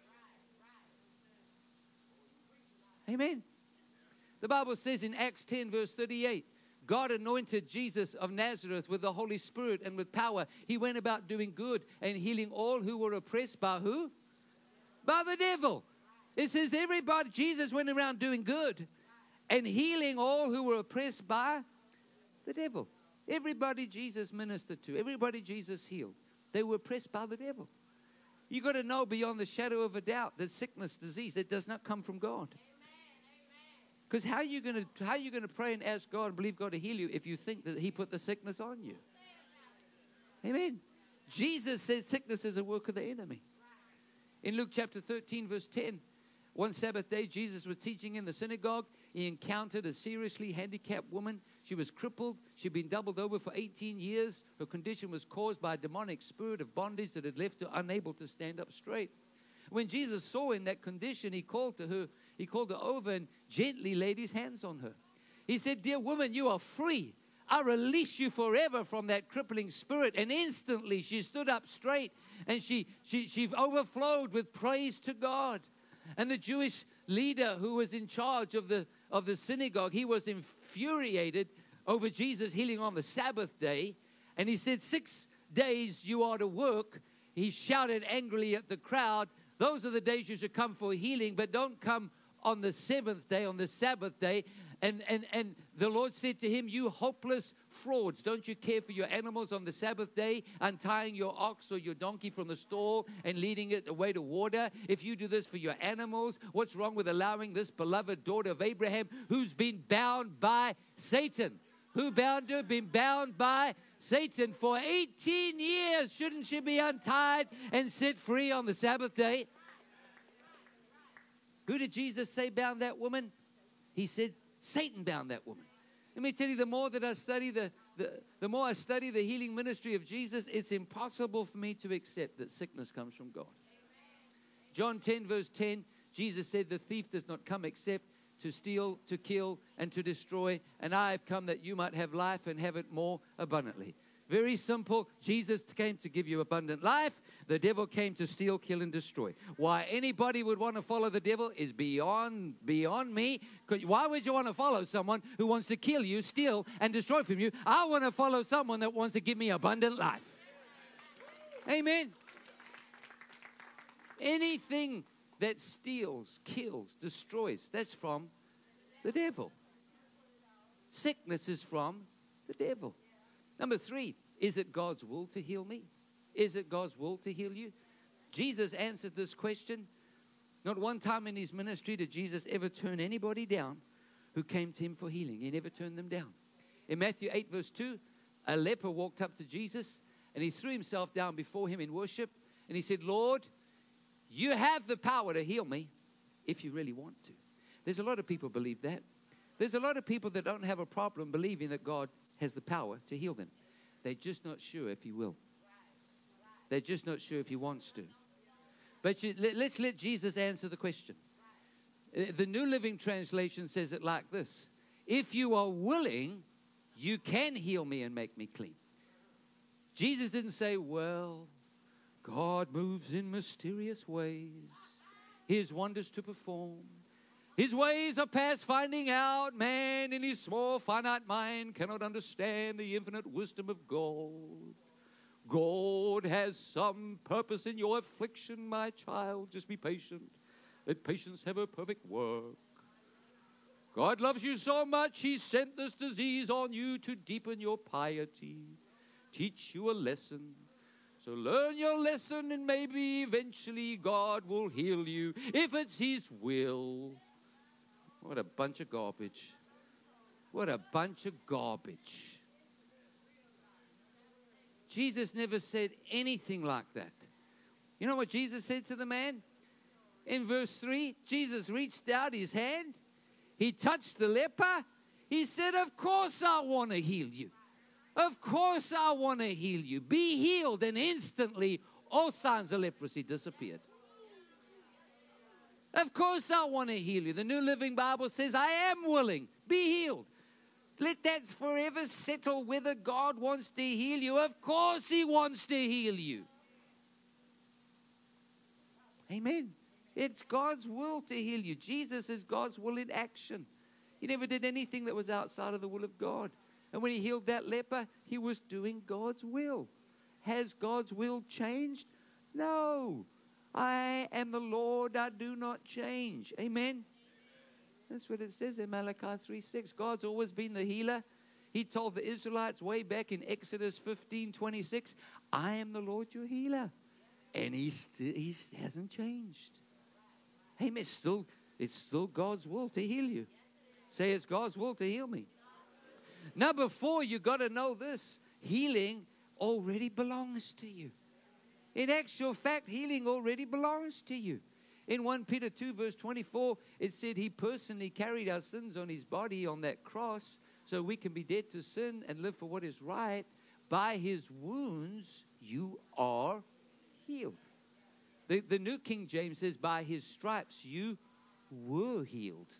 Amen. The Bible says in Acts ten verse thirty-eight, God anointed Jesus of Nazareth with the Holy Spirit and with power. He went about doing good and healing all who were oppressed by who? By the devil. It says everybody, Jesus went around doing good and healing all who were oppressed by the devil. Everybody Jesus ministered to, everybody Jesus healed, they were oppressed by the devil. You got to know beyond the shadow of a doubt that sickness, disease, that does not come from God. Because how are you going to how are you going to pray and ask God and believe God to heal you if you think that he put the sickness on you? Amen. Jesus says sickness is a work of the enemy. In Luke chapter thirteen, verse ten, one Sabbath day, Jesus was teaching in the synagogue. He encountered a seriously handicapped woman. She was crippled. She'd been doubled over for eighteen years. Her condition was caused by a demonic spirit of bondage that had left her unable to stand up straight. When Jesus saw in that condition, he called to her. He called her over and gently laid his hands on her. He said, "Dear woman, you are free. I release you forever from that crippling spirit." And instantly she stood up straight and she, she, she overflowed with praise to God. And the Jewish leader who was in charge of the, of the synagogue, he was infuriated over Jesus healing on the Sabbath day. And he said, six days you are to work. He shouted angrily at the crowd, "Those are the days you should come for healing, but don't come on the seventh day, on the Sabbath day." And, and, and the Lord said to him, you hopeless frauds, don't you care for your animals on the Sabbath day, untying your ox or your donkey from the stall and leading it away to water? If you do this for your animals, what's wrong with allowing this beloved daughter of Abraham, who's been bound by Satan? Who bound her? Been bound by Satan for eighteen years. Shouldn't she be untied and set free on the Sabbath day? Who did Jesus say bound that woman? He said, Satan bound that woman. Let me tell you, the more that I study the, the, the more I study the healing ministry of Jesus, it's impossible for me to accept that sickness comes from God. John ten, verse ten, Jesus said, the thief does not come except to steal, to kill, and to destroy. And I have come that you might have life and have it more abundantly. Very simple. Jesus came to give you abundant life. The devil came to steal, kill, and destroy. Why anybody would want to follow the devil is beyond, beyond me. Why would you want to follow someone who wants to kill you, steal, and destroy from you? I want to follow someone that wants to give me abundant life. Amen. Anything that steals, kills, destroys, that's from the devil. Sickness is from the devil. Number three, is it God's will to heal me? Is it God's will to heal you? Jesus answered this question. Not one time in his ministry did Jesus ever turn anybody down who came to him for healing. He never turned them down. In Matthew eight, verse two, a leper walked up to Jesus and he threw himself down before him in worship. And he said, Lord, you have the power to heal me if you really want to. There's a lot of people believe that. There's a lot of people that don't have a problem believing that God has the power to heal them. They're just not sure if he will. They're just not sure if he wants to. But you, let, let's let Jesus answer the question. The New Living Translation says it like this. If you are willing, you can heal me and make me clean. Jesus didn't say, well, God moves in mysterious ways. He has wonders to perform. His ways are past finding out. Man in his small finite mind cannot understand the infinite wisdom of God. God has some purpose in your affliction, my child. Just be patient. Let patience have her perfect work. God loves you so much, he sent this disease on you to deepen your piety, teach you a lesson. So learn your lesson and maybe eventually God will heal you if it's his will. What a bunch of garbage. What a bunch of garbage. Jesus never said anything like that. You know what Jesus said to the man? In verse three, Jesus reached out his hand. He touched the leper. He said, of course I want to heal you. Of course I want to heal you. Be healed. And instantly, all signs of leprosy disappeared. Of course I want to heal you. The New Living Bible says, I am willing. Be healed. Let that forever settle whether God wants to heal you. Of course he wants to heal you. Amen. It's God's will to heal you. Jesus is God's will in action. He never did anything that was outside of the will of God. And when he healed that leper, he was doing God's will. Has God's will changed? No. I am the Lord, I do not change. Amen. That's what it says in Malachi three six. God's always been the healer. He told the Israelites way back in Exodus fifteen twenty-six, I am the Lord your healer. And he, st- he hasn't changed. Amen. It's still, it's still God's will to heal you. Say, it's God's will to heal me. Number four, you got to know this. Healing already belongs to you. In actual fact, healing already belongs to you. In First Peter two, verse twenty-four, it said he personally carried our sins on his body on that cross so we can be dead to sin and live for what is right. By his wounds, you are healed. The, the New King James says, by his stripes, you were healed.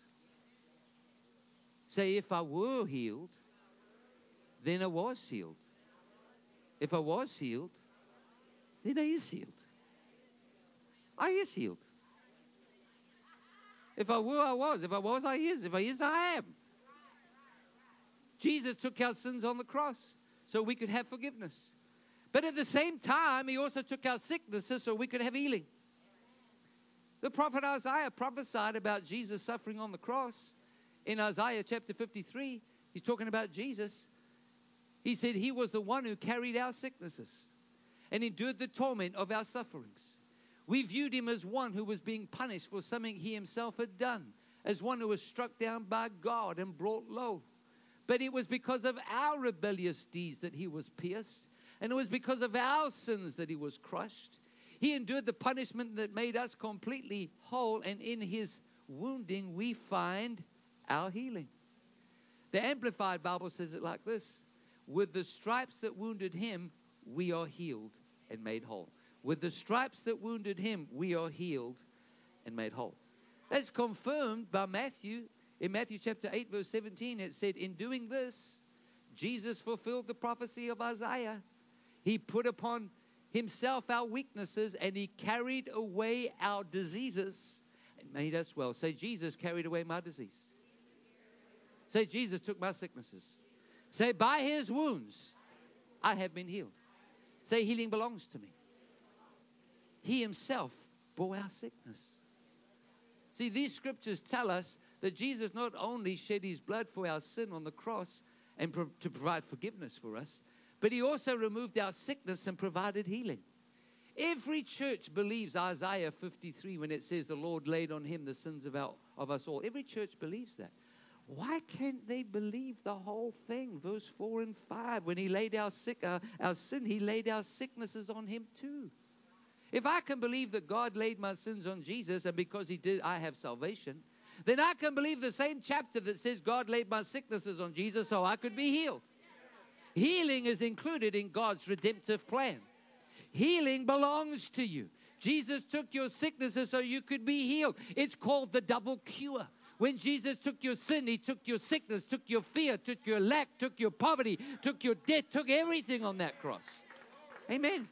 Say, if I were healed, then I was healed. If I was healed, then I is healed. I is healed. If I were, I was. If I was, I is. If I is, I am. Jesus took our sins on the cross so we could have forgiveness. But at the same time, he also took our sicknesses so we could have healing. The prophet Isaiah prophesied about Jesus suffering on the cross. in Isaiah chapter fifty-three, he's talking about Jesus. He said he was the one who carried our sicknesses and endured the torment of our sufferings. We viewed him as one who was being punished for something he himself had done, as one who was struck down by God and brought low. But it was because of our rebellious deeds that he was pierced, and it was because of our sins that he was crushed. He endured the punishment that made us completely whole, and in his wounding we find our healing. The Amplified Bible says it like this: with the stripes that wounded him, we are healed and made whole. With the stripes that wounded him, we are healed and made whole. That's confirmed by Matthew. In Matthew chapter eight, verse seventeen, it said, in doing this, Jesus fulfilled the prophecy of Isaiah. He put upon himself our weaknesses, and he carried away our diseases and made us well. Say, Jesus carried away my disease. Say, Jesus took my sicknesses. Say, by his wounds, I have been healed. Say, healing belongs to me. He himself bore our sickness. See, these scriptures tell us that Jesus not only shed his blood for our sin on the cross and pro- to provide forgiveness for us, but he also removed our sickness and provided healing. Every church believes Isaiah fifty-three when it says the Lord laid on him the sins of, our, of us all. Every church believes that. Why can't they believe the whole thing? Verse four and five, when he laid our, sick, uh, our sin, he laid our sicknesses on him too. If I can believe that God laid my sins on Jesus, and because he did, I have salvation, then I can believe the same chapter that says God laid my sicknesses on Jesus so I could be healed. Healing is included in God's redemptive plan. Healing belongs to you. Jesus took your sicknesses so you could be healed. It's called the double cure. When Jesus took your sin, he took your sickness, took your fear, took your lack, took your poverty, took your debt, took everything on that cross. Amen.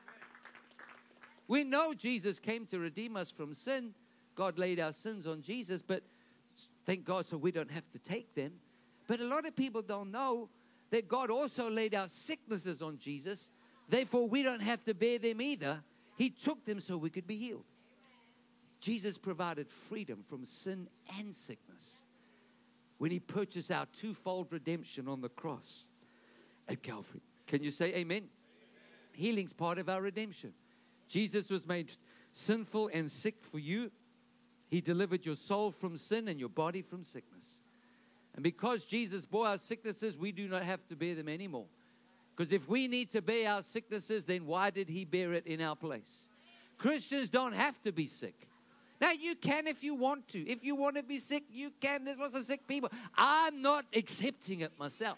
We know Jesus came to redeem us from sin. God laid our sins on Jesus, but thank God so we don't have to take them. But a lot of people don't know that God also laid our sicknesses on Jesus. Therefore, we don't have to bear them either. He took them so we could be healed. Jesus provided freedom from sin and sickness when he purchased our twofold redemption on the cross at Calvary. Can you say amen? Amen. Healing's part of our redemption. Jesus was made sinful and sick for you. He delivered your soul from sin and your body from sickness. And because Jesus bore our sicknesses, we do not have to bear them anymore. Because if we need to bear our sicknesses, then why did he bear it in our place? Christians don't have to be sick. Now, you can if you want to. If you want to be sick, you can. There's lots of sick people. I'm not accepting it myself.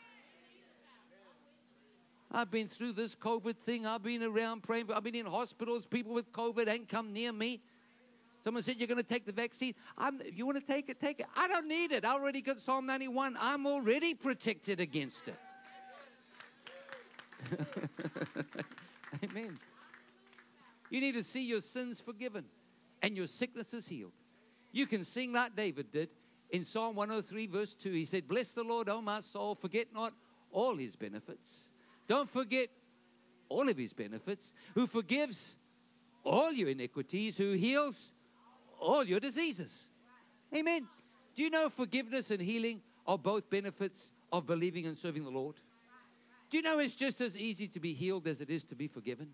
I've been through this COVID thing. I've been around praying. I've been in hospitals. People with COVID ain't come near me. Someone said, you're going to take the vaccine. I'm, if you want to take it, take it. I don't need it. I already got Psalm ninety-one. I'm already protected against it. Amen. You need to see your sins forgiven and your sicknesses healed. You can sing like David did in Psalm one oh three, verse two. He said, bless the Lord, O my soul. Forget not all his benefits. Don't forget all of his benefits, who forgives all your iniquities, who heals all your diseases. Amen. Do you know forgiveness and healing are both benefits of believing and serving the Lord? Do you know it's just as easy to be healed as it is to be forgiven?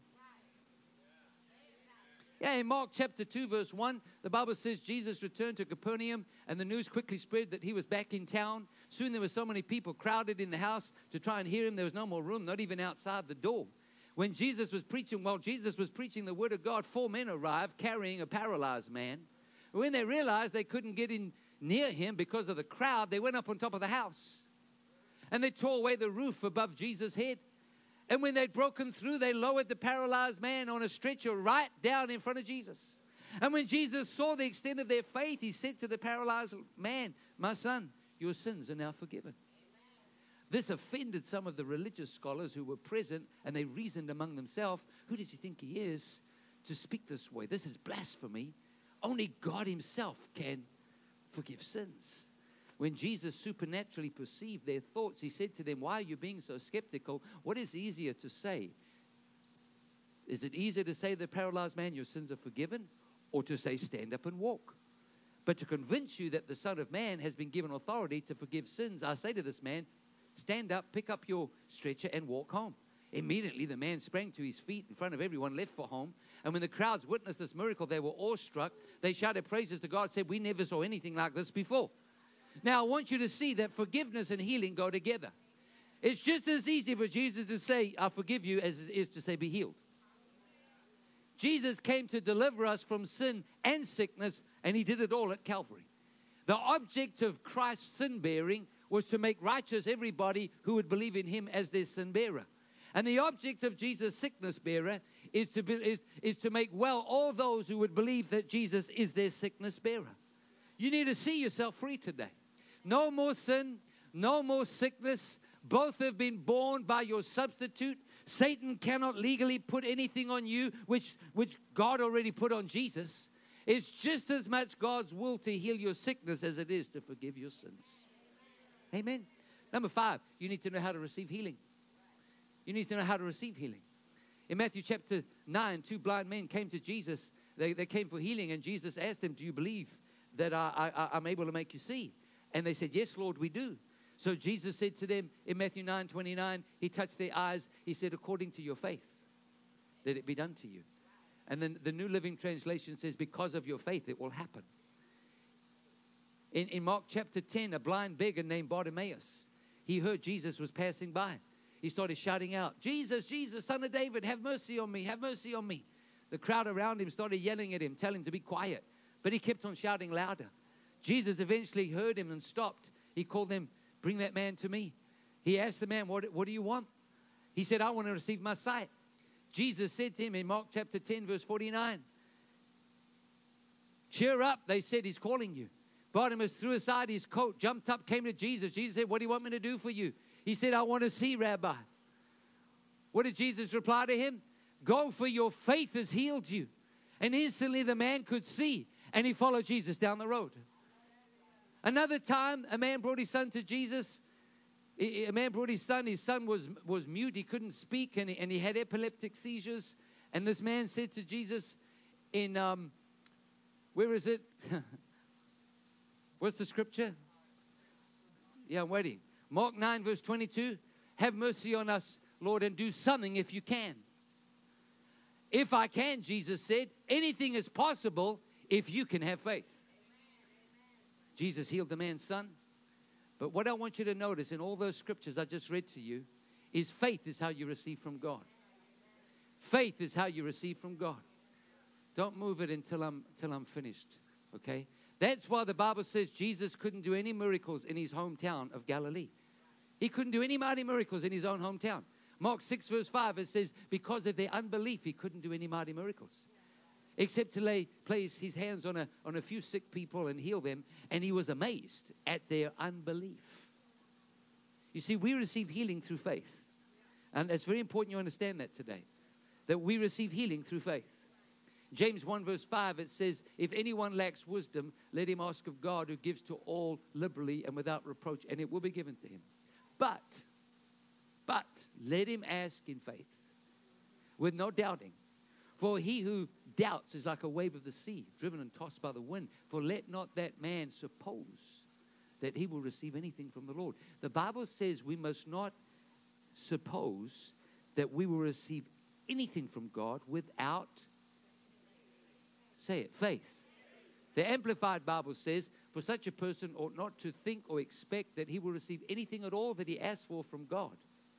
Yeah, in Mark chapter two, verse one, the Bible says Jesus returned to Capernaum, and the news quickly spread that he was back in town. Soon there were so many people crowded in the house to try and hear him. There was no more room, not even outside the door. When Jesus was preaching, while Jesus was preaching the word of God, four men arrived carrying a paralyzed man. When they realized they couldn't get in near him because of the crowd, they went up on top of the house. And they tore away the roof above Jesus' head. And when they'd broken through, they lowered the paralyzed man on a stretcher right down in front of Jesus. And when Jesus saw the extent of their faith, he said to the paralyzed man, my son, your sins are now forgiven. This offended some of the religious scholars who were present, and they reasoned among themselves, who does he think he is to speak this way? This is blasphemy. Only God himself can forgive sins. When Jesus supernaturally perceived their thoughts, he said to them, why are you being so skeptical? What is easier to say? Is it easier to say to the paralyzed man, your sins are forgiven? Or to say, stand up and walk? But to convince you that the Son of Man has been given authority to forgive sins, I say to this man, stand up, pick up your stretcher, and walk home. Immediately, the man sprang to his feet in front of everyone, left for home. And when the crowds witnessed this miracle, they were awestruck. They shouted praises to God, said, we never saw anything like this before. Now, I want you to see that forgiveness and healing go together. It's just as easy for Jesus to say, I forgive you, as it is to say, be healed. Jesus came to deliver us from sin and sickness, and he did it all at Calvary. The object of Christ's sin bearing was to make righteous everybody who would believe in him as their sin bearer. And the object of Jesus' sickness bearer is to, be, is, is to make well all those who would believe that Jesus is their sickness bearer. You need to see yourself free today. No more sin, no more sickness. Both have been borne by your substitute. Satan cannot legally put anything on you which, which God already put on Jesus. It's just as much God's will to heal your sickness as it is to forgive your sins. Amen. Number five, you need to know how to receive healing. You need to know how to receive healing. In Matthew chapter nine, two blind men came to Jesus. They, they came for healing, and Jesus asked them, do you believe that I, I, I'm able to make you see? And they said, yes, Lord, we do. So Jesus said to them in Matthew nine twenty-nine, he touched their eyes. He said, according to your faith, let it be done to you. And then the New Living Translation says, because of your faith, it will happen. In, in Mark chapter ten, a blind beggar named Bartimaeus, he heard Jesus was passing by. He started shouting out, Jesus, Jesus, Son of David, have mercy on me, have mercy on me. The crowd around him started yelling at him, telling him to be quiet. But he kept on shouting louder. Jesus eventually heard him and stopped. He called them, bring that man to me. He asked the man, what, what do you want? He said, I want to receive my sight. Jesus said to him in Mark chapter ten, verse forty-nine, cheer up, they said, he's calling you. Bartimaeus threw aside his coat, jumped up, came to Jesus. Jesus said, what do you want me to do for you? He said, I want to see, Rabbi. What did Jesus reply to him? Go, for your faith has healed you. And instantly the man could see, and he followed Jesus down the road. Another time, a man brought his son to Jesus. A man brought his son. His son was, was mute. He couldn't speak, and he, and he had epileptic seizures. And this man said to Jesus in, um, where is it? What's the scripture? Yeah, I'm waiting. Mark nine, verse twenty-two. Have mercy on us, Lord, and do something if you can. If I can, Jesus said, anything is possible if you can have faith. Jesus healed the man's son. But what I want you to notice in all those scriptures I just read to you is faith is how you receive from God. Faith is how you receive from God. Don't move it until I'm, until I'm finished, okay? That's why the Bible says Jesus couldn't do any miracles in his hometown of Galilee. He couldn't do any mighty miracles in his own hometown. Mark six, verse five, it says, because of their unbelief, he couldn't do any mighty miracles. Except to lay, place his hands on a, on a few sick people and heal them. And he was amazed at their unbelief. You see, we receive healing through faith. And it's very important you understand that today. That we receive healing through faith. James one, verse five, it says, if anyone lacks wisdom, let him ask of God, who gives to all liberally and without reproach, and it will be given to him. But, but, let him ask in faith, with no doubting. For he who doubts is like a wave of the sea, driven and tossed by the wind. For let not that man suppose that he will receive anything from the Lord. The Bible says we must not suppose that we will receive anything from God without, say it, faith. The Amplified Bible says, for such a person ought not to think or expect that he will receive anything at all that he asks for from God.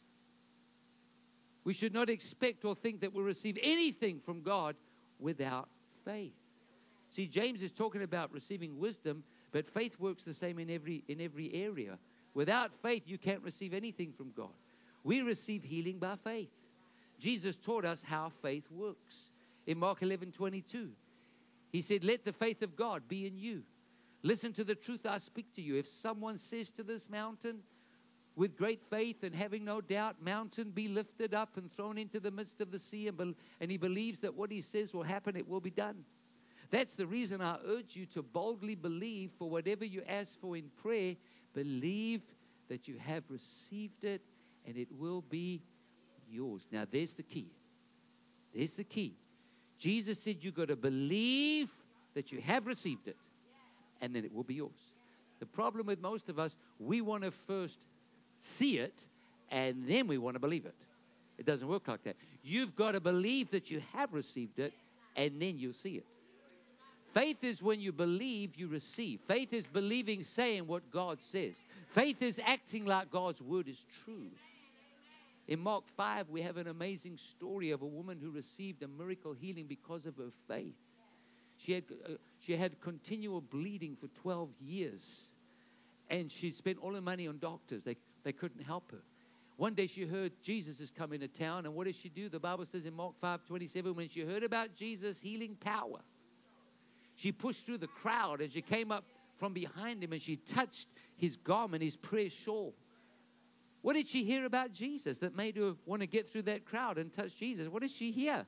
We should not expect or think that we'll receive anything from God without faith. See, James is talking about receiving wisdom, but faith works the same in every, in every area. Without faith, you can't receive anything from God. We receive healing by faith. Jesus taught us how faith works. In Mark eleven twenty-two, he said, let the faith of God be in you. Listen to the truth I speak to you. If someone says to this mountain, with great faith and having no doubt, mountain be lifted up and thrown into the midst of the sea, and, be, and he believes that what he says will happen, it will be done. That's the reason I urge you to boldly believe for whatever you ask for in prayer. Believe that you have received it and it will be yours. Now, there's the key. There's the key. Jesus said you've got to believe that you have received it and then it will be yours. The problem with most of us, we want to first see it, and then we want to believe it. It doesn't work like that. You've got to believe that you have received it, and then you'll see it. Faith is when you believe, you receive. Faith is believing, saying what God says. Faith is acting like God's word is true. In Mark five, we have an amazing story of a woman who received a miracle healing because of her faith. She had, uh, she had continual bleeding for twelve years. And she spent all her money on doctors. They, they couldn't help her. One day she heard Jesus is coming to town. And what did she do? The Bible says in Mark five twenty-seven, when she heard about Jesus' healing power, she pushed through the crowd and she came up from behind him and she touched his garment, his prayer shawl. What did she hear about Jesus that made her want to get through that crowd and touch Jesus? What did she hear?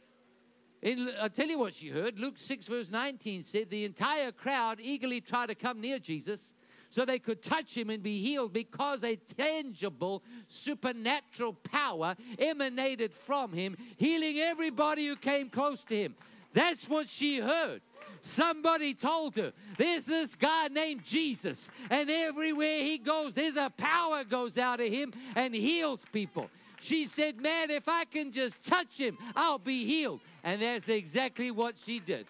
In, I'll tell you what she heard. Luke six verse nineteen said the entire crowd eagerly tried to come near Jesus so they could touch him and be healed because a tangible supernatural power emanated from him, healing everybody who came close to him. That's what she heard. Somebody told her, there's this guy named Jesus, and everywhere he goes, there's a power goes out of him and heals people. She said, man, if I can just touch him, I'll be healed. And that's exactly what she did.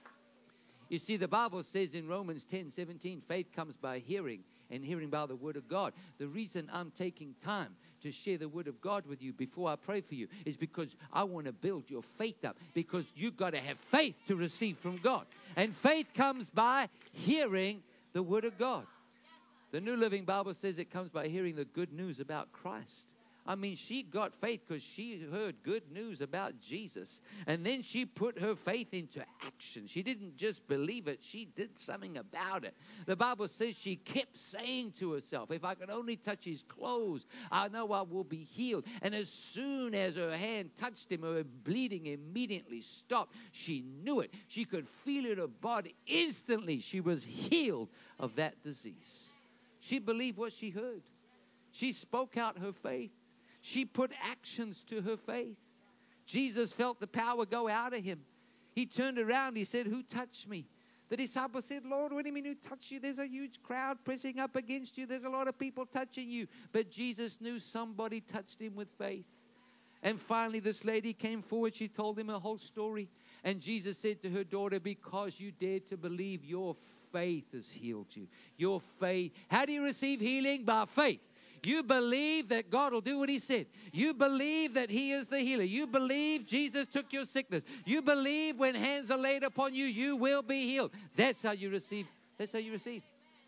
You see, the Bible says in Romans ten seventeen, faith comes by hearing, and hearing by the word of God. The reason I'm taking time to share the word of God with you before I pray for you is because I want to build your faith up, because you've got to have faith to receive from God. And faith comes by hearing the word of God. The New Living Bible says it comes by hearing the good news about Christ. I mean, she got faith because she heard good news about Jesus. And then she put her faith into action. She didn't just believe it. She did something about it. The Bible says she kept saying to herself, if I could only touch his clothes, I know I will be healed. And as soon as her hand touched him, her bleeding immediately stopped. She knew it. She could feel it in her body. Instantly, she was healed of that disease. She believed what she heard. She spoke out her faith. She put actions to her faith. Jesus felt the power go out of him. He turned around. He said, who touched me? The disciples said, Lord, what do you mean who touched you? There's a huge crowd pressing up against you. There's a lot of people touching you. But Jesus knew somebody touched him with faith. And finally, this lady came forward. She told him her whole story. And Jesus said to her daughter, because you dared to believe, your faith has healed you. Your faith. How do you receive healing? By faith. You believe that God will do what he said. You believe that he is the healer. You believe Jesus took your sickness. You believe when hands are laid upon you, you will be healed. That's how you receive. That's how you receive.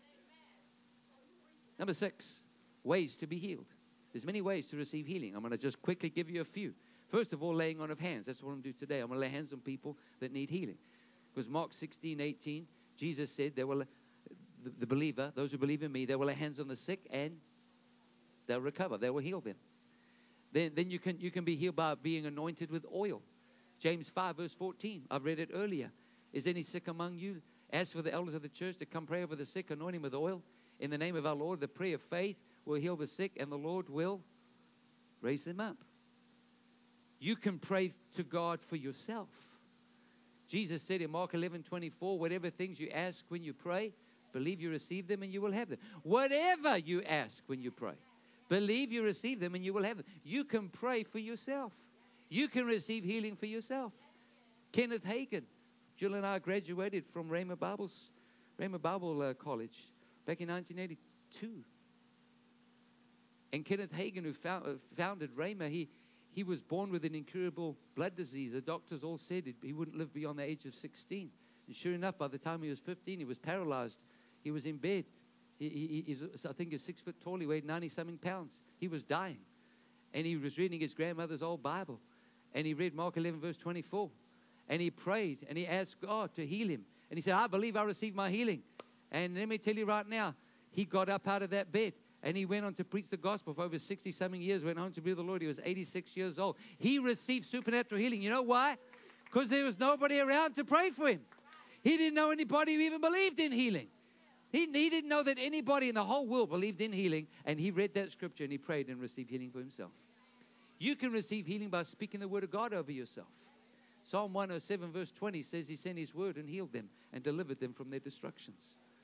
Number six, ways to be healed. There's many ways to receive healing. I'm going to just quickly give you a few. First of all, laying on of hands. That's what I'm going to do today. I'm going to lay hands on people that need healing. Because Mark sixteen eighteen, Jesus said, they will, the, the believer, those who believe in me, they will lay hands on the sick and they'll recover. They will heal them. Then, then you can you can be healed by being anointed with oil. James five verse fourteen. I've read it earlier. Is any sick among you? Ask for the elders of the church to come pray over the sick, anoint him with oil. In the name of our Lord, the prayer of faith will heal the sick, and the Lord will raise them up. You can pray to God for yourself. Jesus said in Mark eleven twenty-four, whatever things you ask when you pray, believe you receive them and you will have them. Whatever you ask when you pray, believe you receive them and you will have them. You can pray for yourself. You can receive healing for yourself. Kenneth Hagin. Jill and I graduated from Rhema Bible's, Rhema Bible uh, College back in nineteen eighty-two. And Kenneth Hagin, who found, uh, founded Rhema, he, he was born with an incurable blood disease. The doctors all said he wouldn't live beyond the age of sixteen. And sure enough, by the time he was fifteen, he was paralyzed. He was in bed. He, he, he's, I think he's six foot tall. He weighed ninety-something pounds. He was dying. And he was reading his grandmother's old Bible. And he read Mark eleven, verse twenty-four. And he prayed and he asked God to heal him. And he said, I believe I received my healing. And let me tell you right now, he got up out of that bed. And he went on to preach the gospel for over sixty-something years, went home to be with the Lord. He was eighty-six years old. He received supernatural healing. You know why? Because there was nobody around to pray for him. He didn't know anybody who even believed in healing. He, he didn't know that anybody in the whole world believed in healing. And he read that scripture and he prayed and received healing for himself. You can receive healing by speaking the word of God over yourself. Psalm one oh seven verse twenty says he sent his word and healed them and delivered them from their destructions.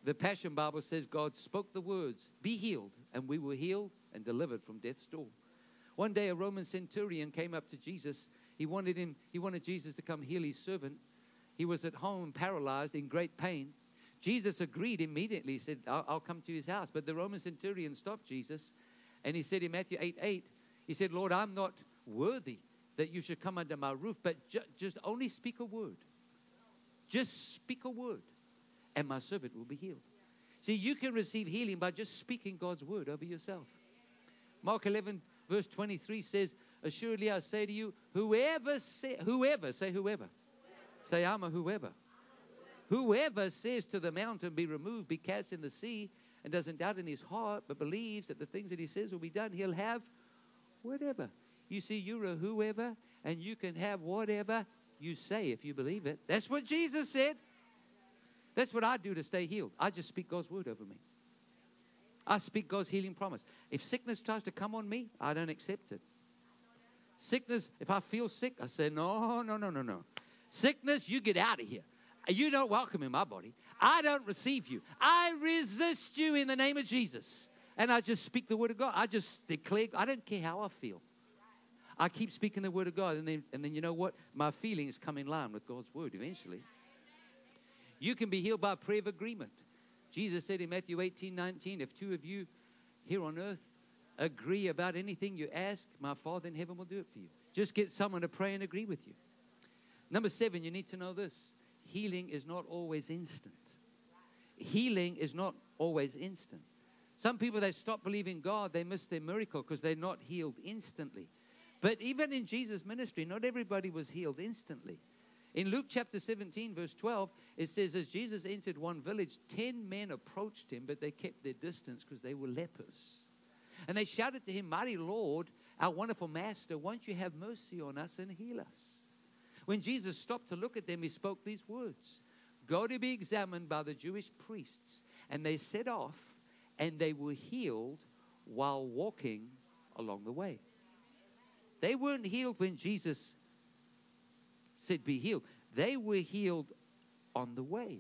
The Passion Bible says God spoke the words, be healed, and we were healed and delivered from death's door. One day a Roman centurion came up to Jesus. He wanted him, he wanted Jesus to come heal his servant. He was at home paralyzed in great pain. Jesus agreed immediately. He said, I'll, I'll come to his house. But the Roman centurion stopped Jesus. And he said in Matthew eight eight, he said, Lord, I'm not worthy that you should come under my roof, but ju- just only speak a word. Just speak a word, and my servant will be healed. See, you can receive healing by just speaking God's word over yourself. Mark eleven, verse twenty-three says, assuredly I say to you, whoever say, whoever, say whoever. Say, I'm a whoever. Whoever says to the mountain, be removed, be cast in the sea, and doesn't doubt in his heart, but believes that the things that he says will be done, he'll have whatever. You see, you're a whoever, and you can have whatever you say if you believe it. That's what Jesus said. That's what I do to stay healed. I just speak God's word over me. I speak God's healing promise. If sickness tries to come on me, I don't accept it. Sickness, if I feel sick, I say, no, no, no, no, no. Sickness, you get out of here. You don't welcome in my body. I don't receive you. I resist you in the name of Jesus. And I just speak the word of God. I just declare, I don't care how I feel. I keep speaking the word of God. And then, and then you know what? My feelings come in line with God's word eventually. You can be healed by prayer of agreement. Jesus said in Matthew eighteen nineteen, if two of you here on earth agree about anything you ask, my Father in heaven will do it for you. Just get someone to pray and agree with you. Number seven, you need to know this. Healing is not always instant. Healing is not always instant. Some people, they stop believing God, they miss their miracle because they're not healed instantly. But even in Jesus' ministry, not everybody was healed instantly. In Luke chapter seventeen, verse twelve, it says, as Jesus entered one village, ten men approached him, but they kept their distance because they were lepers. And they shouted to him, mighty Lord, our wonderful master, won't you have mercy on us and heal us? When Jesus stopped to look at them, he spoke these words, go to be examined by the Jewish priests. And they set off, and they were healed while walking along the way. They weren't healed when Jesus said be healed. They were healed on the way.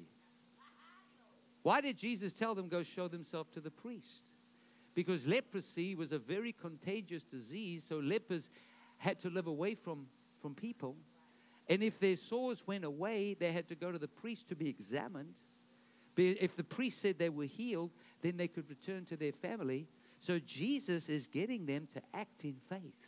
Why did Jesus tell them go show themselves to the priest? Because leprosy was a very contagious disease, so lepers had to live away from, from people. And if their sores went away, they had to go to the priest to be examined. But if the priest said they were healed, then they could return to their family. So Jesus is getting them to act in faith.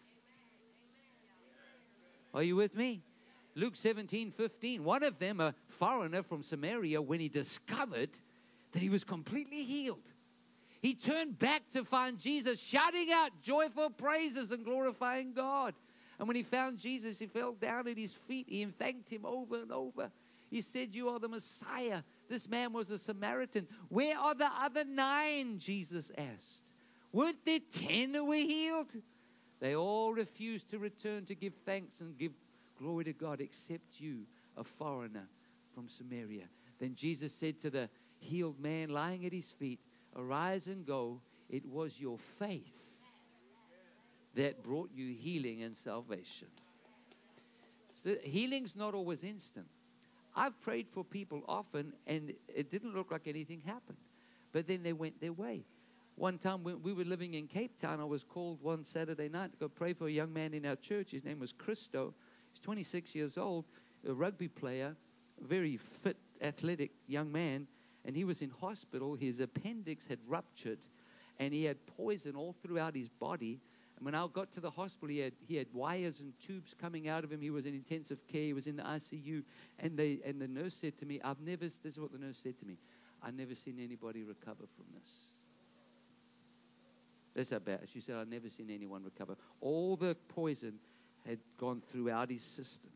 Are you with me? Luke seventeen fifteen. One of them, a foreigner from Samaria, when he discovered that he was completely healed, he turned back to find Jesus, shouting out joyful praises and glorifying God. And when he found Jesus, he fell down at his feet. He thanked him over and over. He said, you are the Messiah. This man was a Samaritan. Where are the other nine? Jesus asked. Weren't there ten who were healed? They all refused to return to give thanks and give glory to God, except you, a foreigner from Samaria. Then Jesus said to the healed man lying at his feet, arise and go. It was your faith that brought you healing and salvation. So healing's not always instant. I've prayed for people often, and it didn't look like anything happened. But then they went their way. One time when we were living in Cape Town, I was called one Saturday night to go pray for a young man in our church. His name was Christo. He's twenty-six years old, a rugby player, a very fit, athletic young man. And he was in hospital. His appendix had ruptured, and he had poison all throughout his body. And when I got to the hospital, he had, he had wires and tubes coming out of him. He was in intensive care. He was in the I C U. And, they, and the nurse said to me, I've never, this is what the nurse said to me, I've never seen anybody recover from this. That's how bad. She said, I've never seen anyone recover. All the poison had gone throughout his system.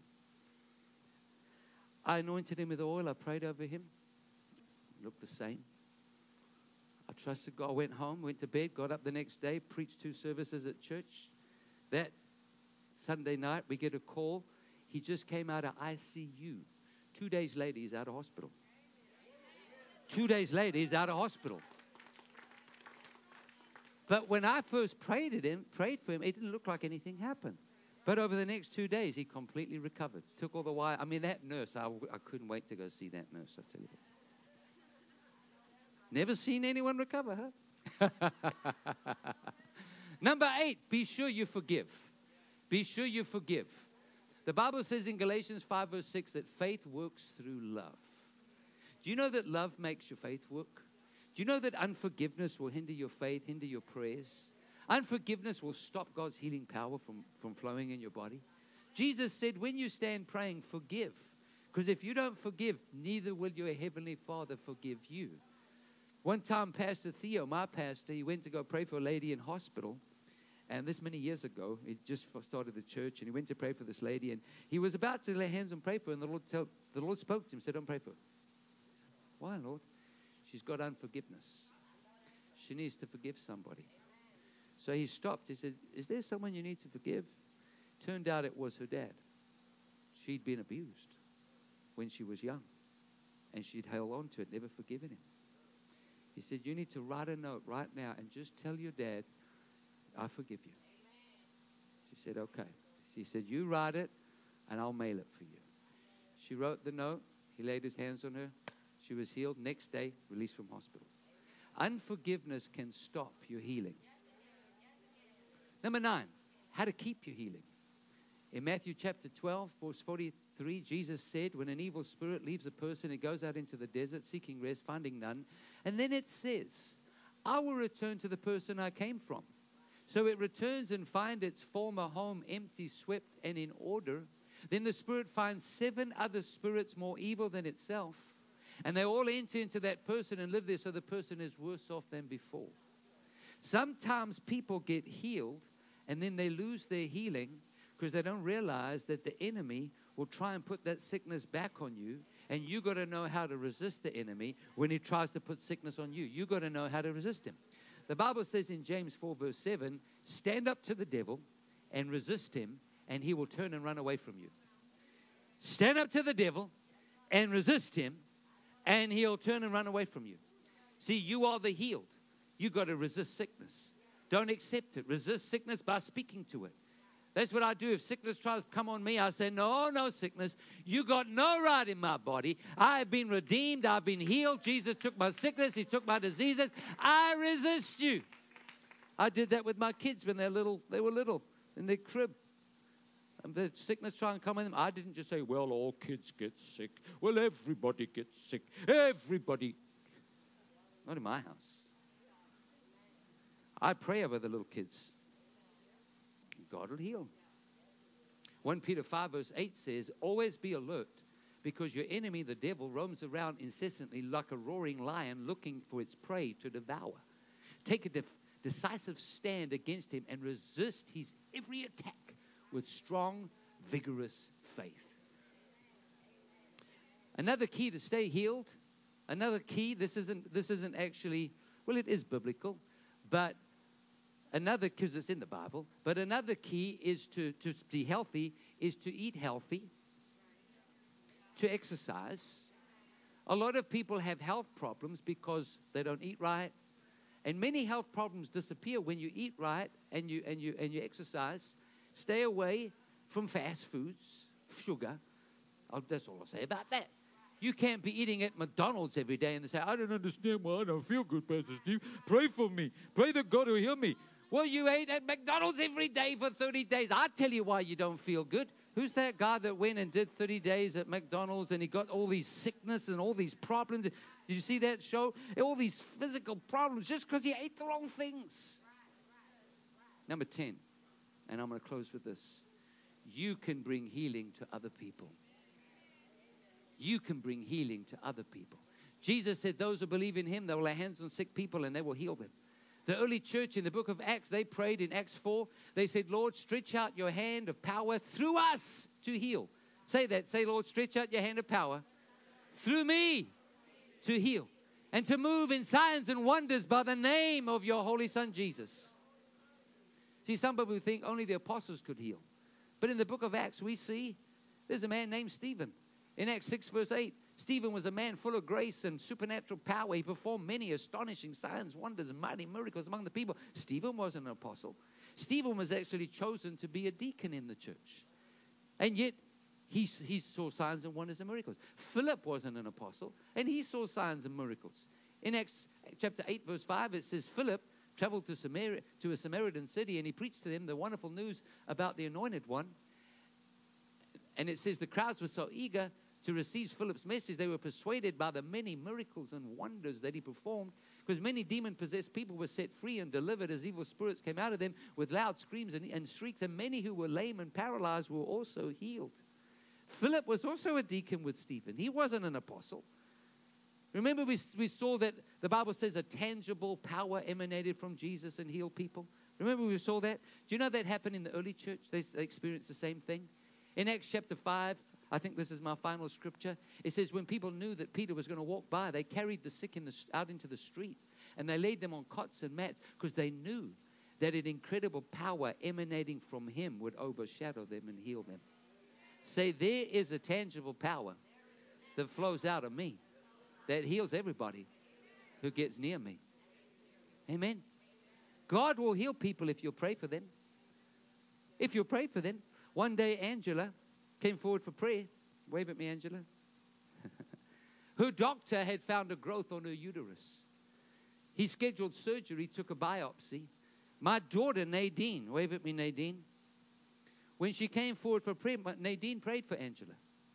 I anointed him with oil. I prayed over him. Looked the same. I trusted God. I went home, went to bed, got up the next day, preached two services at church. That Sunday night, we get a call. He just came out of I C U. Two days later, he's out of hospital. Two days later, he's out of hospital. But when I first prayed at him, prayed for him, it didn't look like anything happened. But over the next two days, he completely recovered. Took all the wire. I mean, that nurse, I, I couldn't wait to go see that nurse, I tell you. Never seen anyone recover, huh? Number eight, be sure you forgive. Be sure you forgive. The Bible says in Galatians five verse six that faith works through love. Do you know that love makes your faith work? Do you know that unforgiveness will hinder your faith, hinder your prayers? Unforgiveness will stop God's healing power from, from flowing in your body. Jesus said, when you stand praying, forgive. Because if you don't forgive, neither will your heavenly Father forgive you. One time, Pastor Theo, my pastor, he went to go pray for a lady in hospital. And this many years ago, he just started the church, and he went to pray for this lady. And he was about to lay hands and pray for her, and the Lord, tell, the Lord spoke to him and said, don't pray for her. Why, Lord? She's got unforgiveness. She needs to forgive somebody. So he stopped. He said, is there someone you need to forgive? Turned out it was her dad. She'd been abused when she was young, and she'd held on to it, never forgiven him. He said, you need to write a note right now and just tell your dad, I forgive you. She said, okay. He said, you write it, and I'll mail it for you. She wrote the note. He laid his hands on her. She was healed. Next day, released from hospital. Unforgiveness can stop your healing. Number nine, how to keep your healing. In Matthew chapter twelve, verse forty-three, Jesus said, when an evil spirit leaves a person, it goes out into the desert seeking rest, finding none. And then it says, I will return to the person I came from. So it returns and finds its former home empty, swept, and in order. Then the spirit finds seven other spirits more evil than itself. And they all enter into that person and live there, so the person is worse off than before. Sometimes people get healed and then they lose their healing because they don't realize that the enemy will try and put that sickness back on you. And you got to know how to resist the enemy when he tries to put sickness on you. You got to know how to resist him. The Bible says in James four verse seven, stand up to the devil and resist him, and he will turn and run away from you. Stand up to the devil and resist him, and he'll turn and run away from you. See, you are the healed. You got to resist sickness. Don't accept it. Resist sickness by speaking to it. That's what I do. If sickness tries to come on me, I say, no, no sickness. You got no right in my body. I have been redeemed. I've been healed. Jesus took my sickness. He took my diseases. I resist you. I did that with my kids when they're little. They were little in their crib. And the sickness trying to come in them. I didn't just say, well, all kids get sick. Well, everybody gets sick. Everybody. Not in my house. I pray over the little kids. God will heal. First Peter five verse eight says, always be alert, because your enemy, the devil, roams around incessantly like a roaring lion looking for its prey to devour. Take a def- decisive stand against him and resist his every attack with strong, vigorous faith. Another key to stay healed, another key, this isn't, this isn't actually, well, it is biblical, but another, because it's in the Bible, but another key is to, to be healthy, is to eat healthy, to exercise. A lot of people have health problems because they don't eat right. And many health problems disappear when you eat right and you and you and you exercise. Stay away from fast foods, sugar. Oh, that's all I'll say about that. You can't be eating at McDonald's every day and they say, I don't understand why I don't feel good, Pastor Steve. Pray for me. Pray that God will heal me. Well, you ate at McDonald's every day for thirty days. I tell you why you don't feel good. Who's that guy that went and did thirty days at McDonald's and he got all these sickness and all these problems? Did you see that show? All these physical problems just because he ate the wrong things. Number ten, and I'm going to close with this. You can bring healing to other people. You can bring healing to other people. Jesus said those who believe in him, they will lay hands on sick people and they will heal them. The early church in the book of Acts, they prayed in Acts four. They said, Lord, stretch out your hand of power through us to heal. Say that. Say, Lord, stretch out your hand of power through me to heal and to move in signs and wonders by the name of your Holy Son, Jesus. See, some people think only the apostles could heal. But in the book of Acts, we see there's a man named Stephen. In Acts six, verse eight, Stephen was a man full of grace and supernatural power. He performed many astonishing signs, wonders, and mighty miracles among the people. Stephen wasn't an apostle. Stephen was actually chosen to be a deacon in the church. And yet, he, he saw signs and wonders and miracles. Philip wasn't an apostle, and he saw signs and miracles. In Acts chapter eight, verse five, it says, Philip traveled to Samaria, to a Samaritan city, and he preached to them the wonderful news about the Anointed One. And it says the crowds were so eager to receive Philip's message, they were persuaded by the many miracles and wonders that he performed, because many demon-possessed people were set free and delivered as evil spirits came out of them with loud screams and, and shrieks, and many who were lame and paralyzed were also healed. Philip was also a deacon with Stephen. He wasn't an apostle. Remember, we, we saw that the Bible says a tangible power emanated from Jesus and healed people. Remember, we saw that? Do you know that happened in the early church? They, they experienced the same thing. In Acts chapter five, I think this is my final scripture. It says, when people knew that Peter was going to walk by, they carried the sick in the, out into the street, and they laid them on cots and mats, because they knew that an incredible power emanating from him would overshadow them and heal them. Say, there is a tangible power that flows out of me that heals everybody who gets near me. Amen. God will heal people if you'll pray for them. If you'll pray for them. One day, Angela came forward for prayer. Wave at me, Angela. Her doctor had found a growth on her uterus. He scheduled surgery, took a biopsy. My daughter, Nadine, wave at me, Nadine. When she came forward for prayer, Nadine prayed for Angela.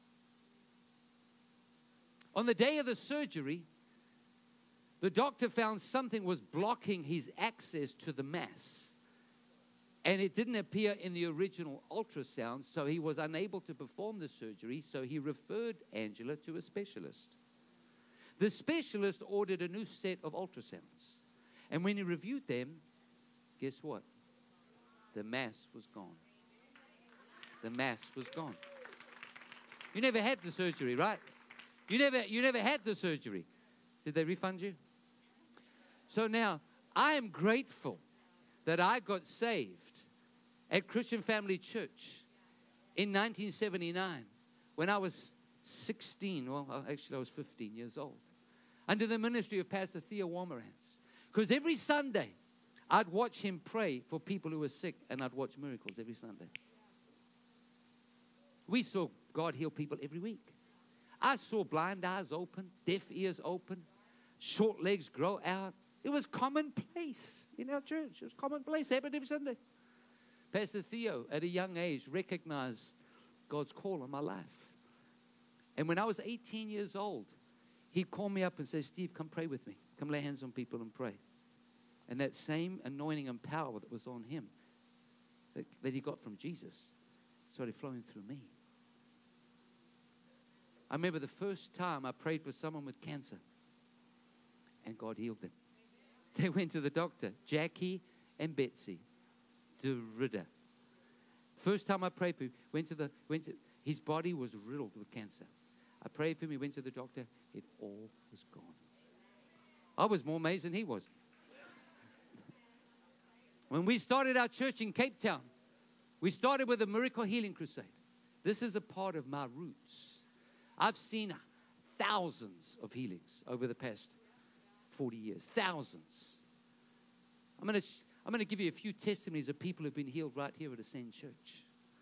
On the day of the surgery, the doctor found something was blocking his access to the mass. And it didn't appear in the original ultrasound, so he was unable to perform the surgery, so he referred Angela to a specialist. The specialist ordered a new set of ultrasounds. And when he reviewed them, guess what? The mass was gone. The mass was gone. You never had the surgery, right? You never, you never had the surgery. Did they refund you? So now, I am grateful that I got saved at Christian Family Church in nineteen seventy-nine when I was sixteen. Well, actually, I was fifteen years old. Under the ministry of Pastor Theo Womerantz. Because every Sunday, I'd watch him pray for people who were sick, and I'd watch miracles every Sunday. We saw God heal people every week. I saw blind eyes open, deaf ears open, short legs grow out. It was commonplace in our church. It was commonplace. It happened every Sunday. Pastor Theo, at a young age, recognized God's call on my life. And when I was eighteen years old, he'd call me up and say, Steve, come pray with me. Come lay hands on people and pray. And that same anointing and power that was on him, that, that he got from Jesus, started flowing through me. I remember the first time I prayed for someone with cancer, and God healed them. They went to the doctor, Jackie and Betsy DeRidder. First time I prayed for him, went to the, went to, his body was riddled with cancer. I prayed for him, he went to the doctor, it all was gone. I was more amazed than he was. When we started our church in Cape Town, we started with a miracle healing crusade. This is a part of my roots. I've seen thousands of healings over the past forty years. Thousands. I'm going to I'm going to give you a few testimonies of people who've been healed right here at Ascend Church.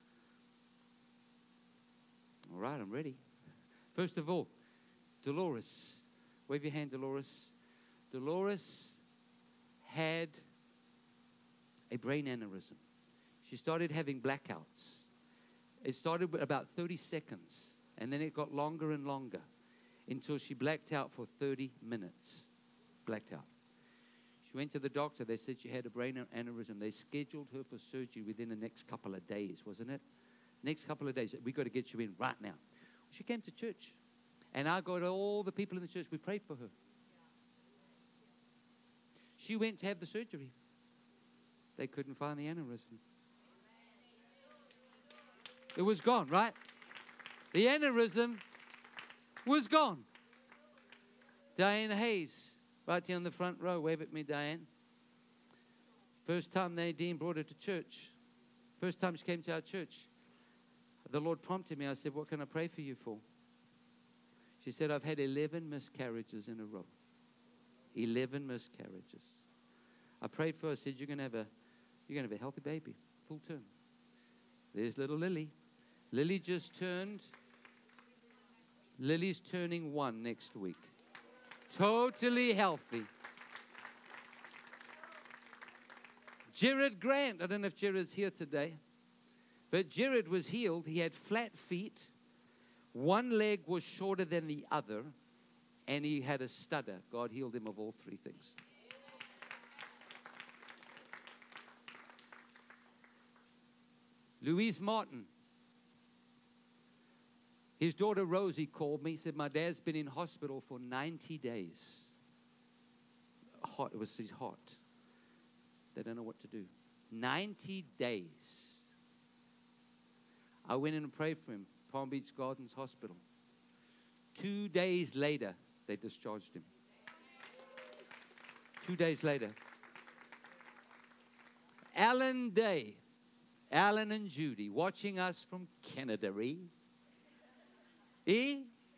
All right, I'm ready. First of all, Dolores. Wave your hand, Dolores. Dolores had a brain aneurysm. She started having blackouts. It started with about thirty seconds, and then it got longer and longer until she blacked out for thirty minutes. Blacked out. She went to the doctor. They said she had a brain aneurysm. They scheduled her for surgery within the next couple of days, wasn't it? Next couple of days. We got to get you in right now. She came to church, and I got all the people in the church. We prayed for her. She went to have the surgery. They couldn't find the aneurysm. It was gone, right? The aneurysm was gone. Diane Hayes, right here on the front row. Wave at me, Diane. First time Nadine brought her to church. First time she came to our church. The Lord prompted me. I said, what can I pray for you for? She said, I've had eleven miscarriages in a row. eleven miscarriages. I prayed for her. I said, you're going to have a, you're going to have a healthy baby, full term. There's little Lily. Lily just turned, Lily's turning one next week. Totally healthy. Jared Grant, I don't know if Jared's here today, but Jared was healed. He had flat feet. One leg was shorter than the other, and he had a stutter. God healed him of all three things. Louise Martin. His daughter Rosie called me, said, my dad's been in hospital for ninety days. Hot, it was his heart. They don't know what to do. ninety days. I went in and prayed for him, Palm Beach Gardens Hospital. Two days later, they discharged him. Two days later. Alan Day, Alan and Judy, watching us from Canada, eh? Eh?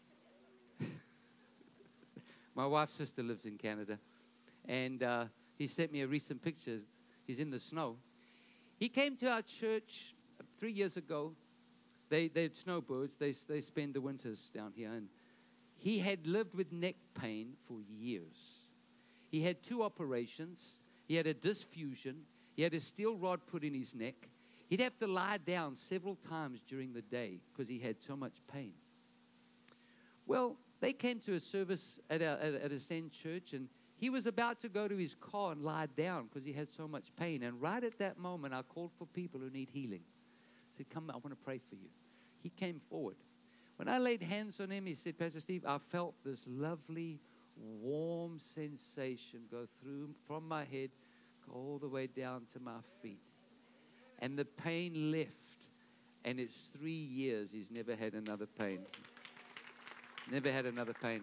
My wife's sister lives in Canada, and uh, he sent me a recent picture. He's in the snow. He came to our church three years ago. They, they're snowbirds. They, they spend the winters down here. And he had lived with neck pain for years. He had two operations. He had a disc fusion. He had a steel rod put in his neck. He'd have to lie down several times during the day because he had so much pain. Well, they came to a service at, a, at, at Ascend Church, and he was about to go to his car and lie down because he had so much pain. And right at that moment, I called for people who need healing. I said, come, I want to pray for you. He came forward. When I laid hands on him, he said, Pastor Steve, I felt this lovely, warm sensation go through from my head, go all the way down to my feet. And the pain left. And it's three years he's never had another pain. Never had another pain.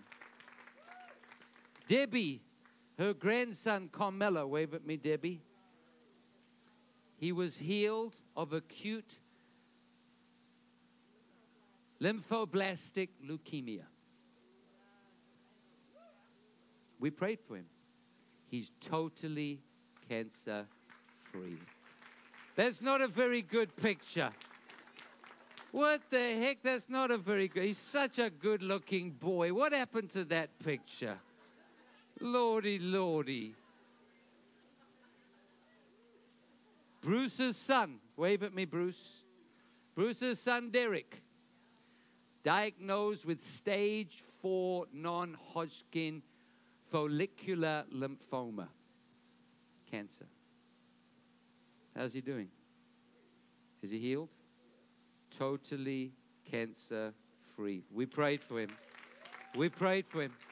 Debbie, her grandson Carmelo, wave at me, Debbie. He was healed of acute lymphoblastic leukemia. We prayed for him. He's totally cancer free. That's not a very good picture. What the heck? That's not a very good. He's such a good-looking boy. What happened to that picture? Lordy, lordy. Bruce's son. Wave at me, Bruce. Bruce's son, Derek. Diagnosed with stage four non-Hodgkin follicular lymphoma. Cancer. How's he doing? Is he healed? Totally cancer free. We prayed for him. We prayed for him.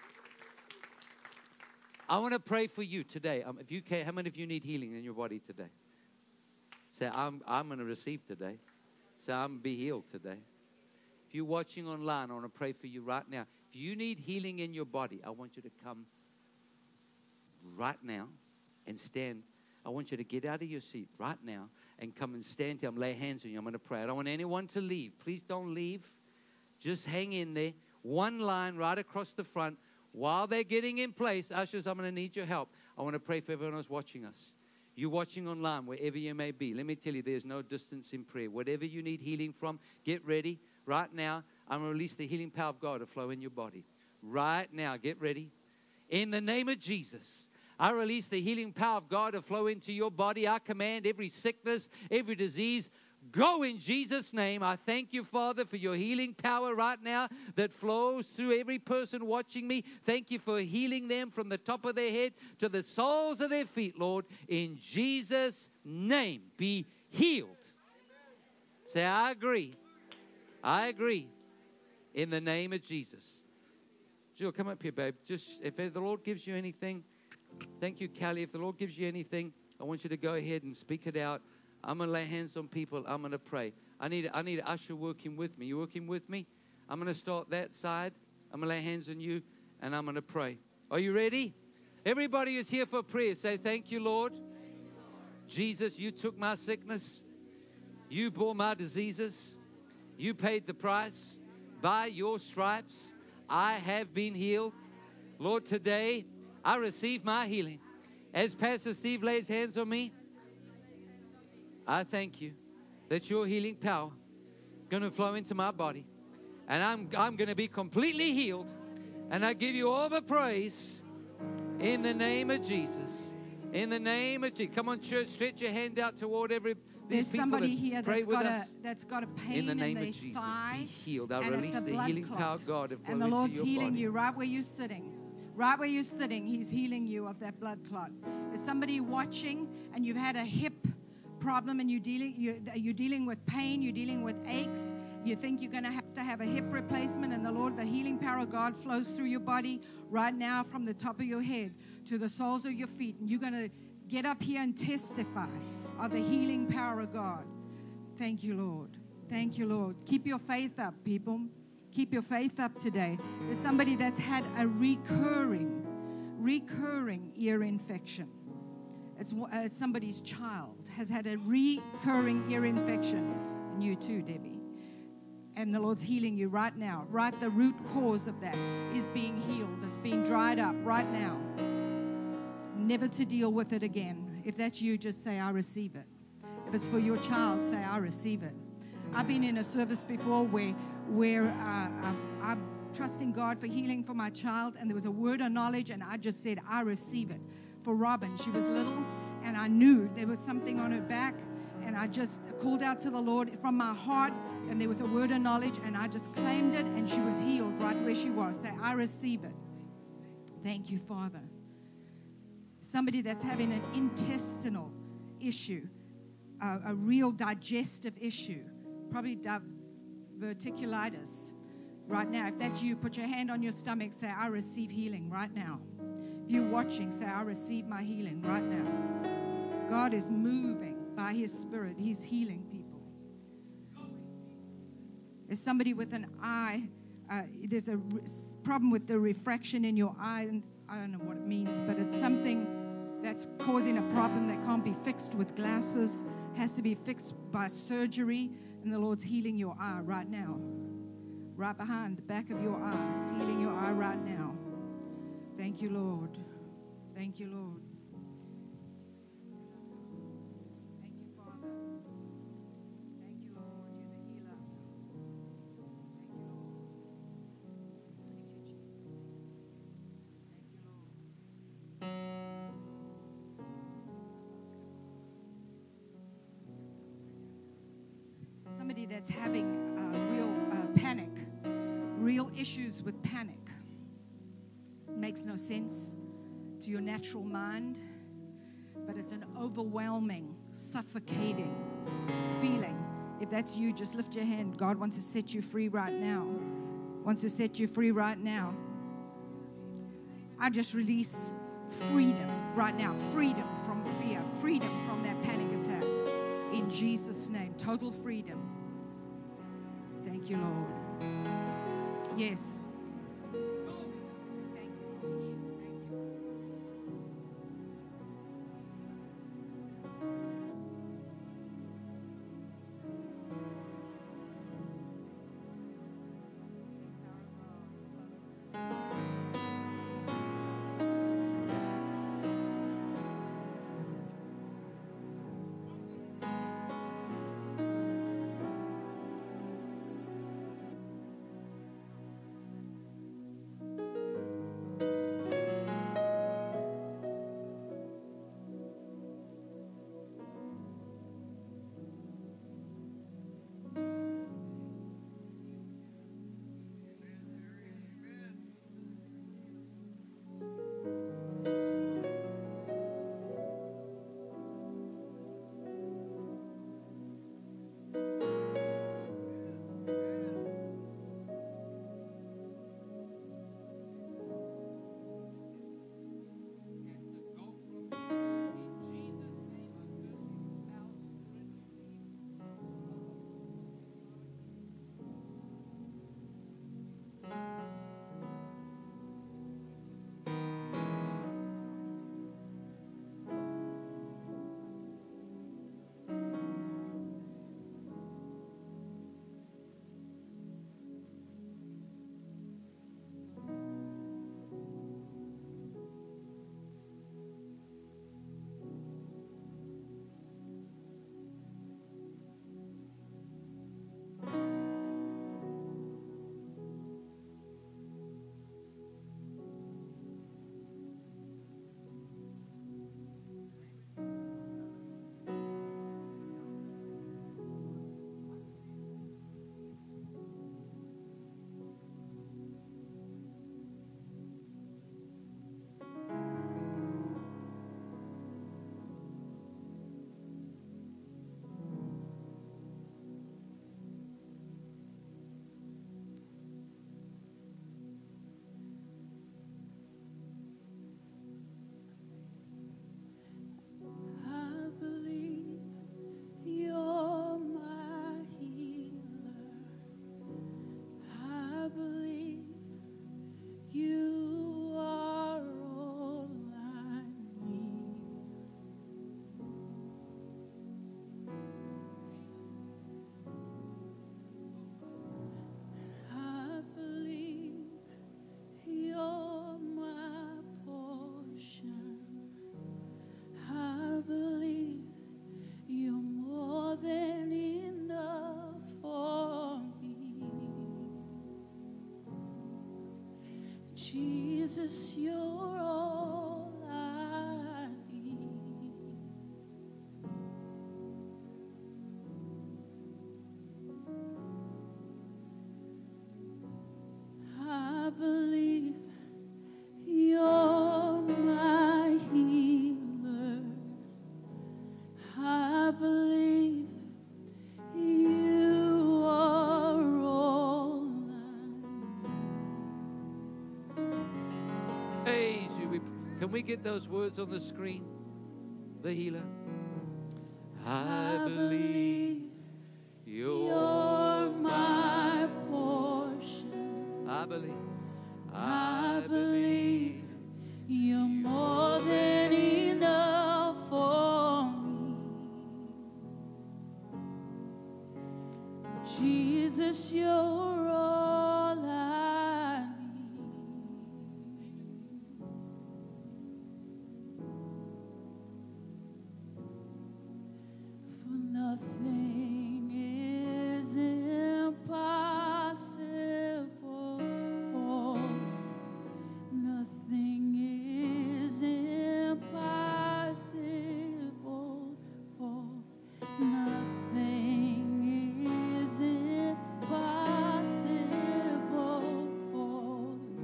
I want to pray for you today. Um, if you can, how many of you need healing in your body today? Say, I'm, I'm going to receive today. Say, I'm going to be healed today. If you're watching online, I want to pray for you right now. If you need healing in your body, I want you to come right now and stand. I want you to get out of your seat right now and come and stand here. I'm going to lay hands on you. I'm going to pray. I don't want anyone to leave. Please don't leave. Just hang in there. One line right across the front. While they're getting in place, ushers, I'm going to need your help. I want to pray for everyone who's watching us. You're watching online, wherever you may be. Let me tell you, there's no distance in prayer. Whatever you need healing from, get ready. Right now, I'm going to release the healing power of God to flow in your body. Right now, get ready. In the name of Jesus, I release the healing power of God to flow into your body. I command every sickness, every disease, go in Jesus' name. I thank you, Father, for your healing power right now that flows through every person watching me. Thank you for healing them from the top of their head to the soles of their feet, Lord. In Jesus' name, be healed. Say, I agree. I agree. In the name of Jesus. Jill, come up here, babe. Just if the Lord gives you anything, thank you, Callie. If the Lord gives you anything, I want you to go ahead and speak it out. I'm going to lay hands on people. I'm going to pray. I need, I need Usher working with me. You working with me? I'm going to start that side. I'm going to lay hands on you, and I'm going to pray. Are you ready? Everybody who's here for prayer, say, thank you, Lord. Jesus, you took my sickness. You bore my diseases. You paid the price. By your stripes, I have been healed. Lord, today, I receive my healing. As Pastor Steve lays hands on me, I thank you that your healing power is going to flow into my body. And I'm, I'm going to be completely healed And I give you all the praise in the name of Jesus. In the name of Jesus. Come on, church, stretch your hand out toward every There's these people somebody and here pray that's with got, a, us. that's got a pain In the name their of Jesus, thigh, be healed. I and release it's a the blood healing clot. power of God to flow And the into Lord's your healing body. you right where you're sitting. Right where you're sitting, He's healing you of that blood clot. There's somebody watching, and you've had a hip problem, and you're dealing, you're, you're dealing with pain, you're dealing with aches. You think you're going to have to have a hip replacement, and the Lord, the healing power of God flows through your body right now from the top of your head to the soles of your feet. And you're going to get up here and testify of the healing power of God. Thank you, Lord. Thank you, Lord. Keep your faith up, people. Keep your faith up today. There's somebody that's had a recurring, recurring ear infection. It's, uh, it's somebody's child has had a recurring ear infection. And you too, Debbie. And the Lord's healing you right now. Right, the root cause of that is being healed. It's being dried up right now. Never to deal with it again. If that's you, just say, I receive it. If it's for your child, say, I receive it. I've been in a service before where, where uh, um, I'm trusting God for healing for my child, and there was a word of knowledge, and I just said, I receive it. For Robin, she was little, and I knew there was something on her back, and I just called out to the Lord from my heart, and there was a word of knowledge, and I just claimed it, and she was healed right where she was. Say, I receive it. Thank you, Father. Somebody that's having an intestinal issue, uh, a real digestive issue, probably diverticulitis right now. If that's you, put your hand on your stomach, say, I receive healing right now. If you're watching, say, I receive my healing right now. God is moving by His Spirit. He's healing people. There's somebody with an eye, uh, there's a re- problem with the refraction in your eye, and I don't know what it means, but it's something that's causing a problem that can't be fixed with glasses, has to be fixed by surgery, and the Lord's healing your eye right now. Right behind the back of your eye. He's healing your eye right now. Thank you, Lord. Thank you, Lord. Thank you, Father. Thank you, Lord. You're the healer. Thank you, Lord. Thank you, Jesus. Thank you, Lord. Somebody that's having uh, real uh, panic, real issues with panic. It makes no sense to your natural mind, but it's an overwhelming, suffocating feeling. If that's you, just lift your hand. God wants to set you free right now. Wants to set you free right now. I just release freedom right now. Freedom from fear. Freedom from that panic attack. In Jesus' name. Total freedom. Thank you, Lord. Yes. Thank you, Lord. Thank you. Jesus, you're all I need. I believe you're my healer. I believe you are all I Hey, should we, can we get those words on the screen? The healer. I believe you're You're my portion. I believe. I believe you're more than enough for me. Jesus, you're all I need. For nothing is impossible for nothing is impossible for nothing is impossible for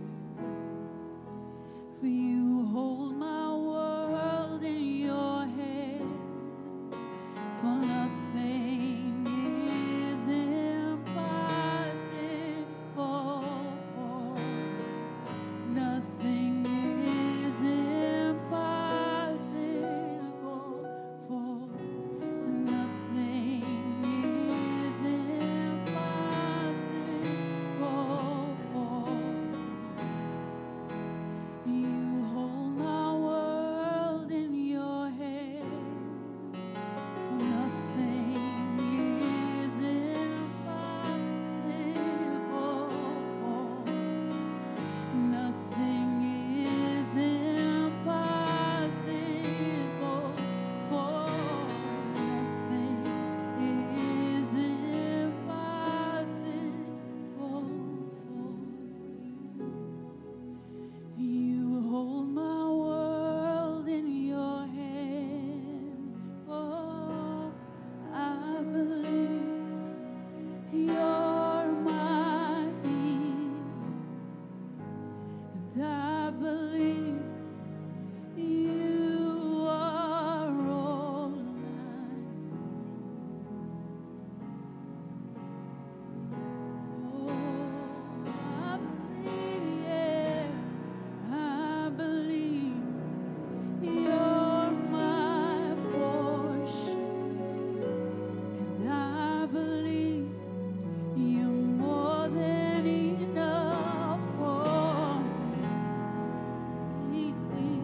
for you hold my world in your hands. For nothing is impossible for nothing is impossible for nothing is impossible for you hold my world in your hands. For nothing is impossible for nothing is impossible for nothing is impossible for you hold my world in your hands. Oh, I believe you're my healer, and I believe you are all I need. Oh, I believe, yeah, I believe you're my portion, and I believe you're more than enough for me.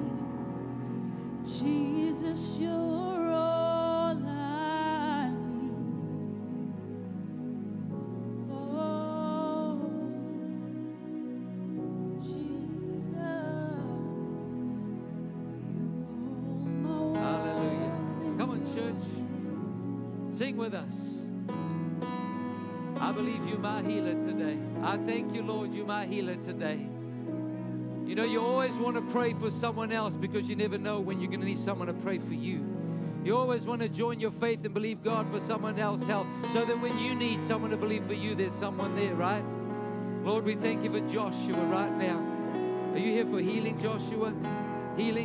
Jesus, you're all I need. Oh, Jesus, you hold my Hallelujah. world Come on, in your church. Sing with us. I believe you're my healer today. I thank you, Lord, you're my healer today. You know, you always want to pray for someone else because you never know when you're going to need someone to pray for you. You always want to join your faith and believe God for someone else's help so that when you need someone to believe for you, there's someone there, right? Lord, we thank you for Joshua right now. Are you here for healing, Joshua? Healing?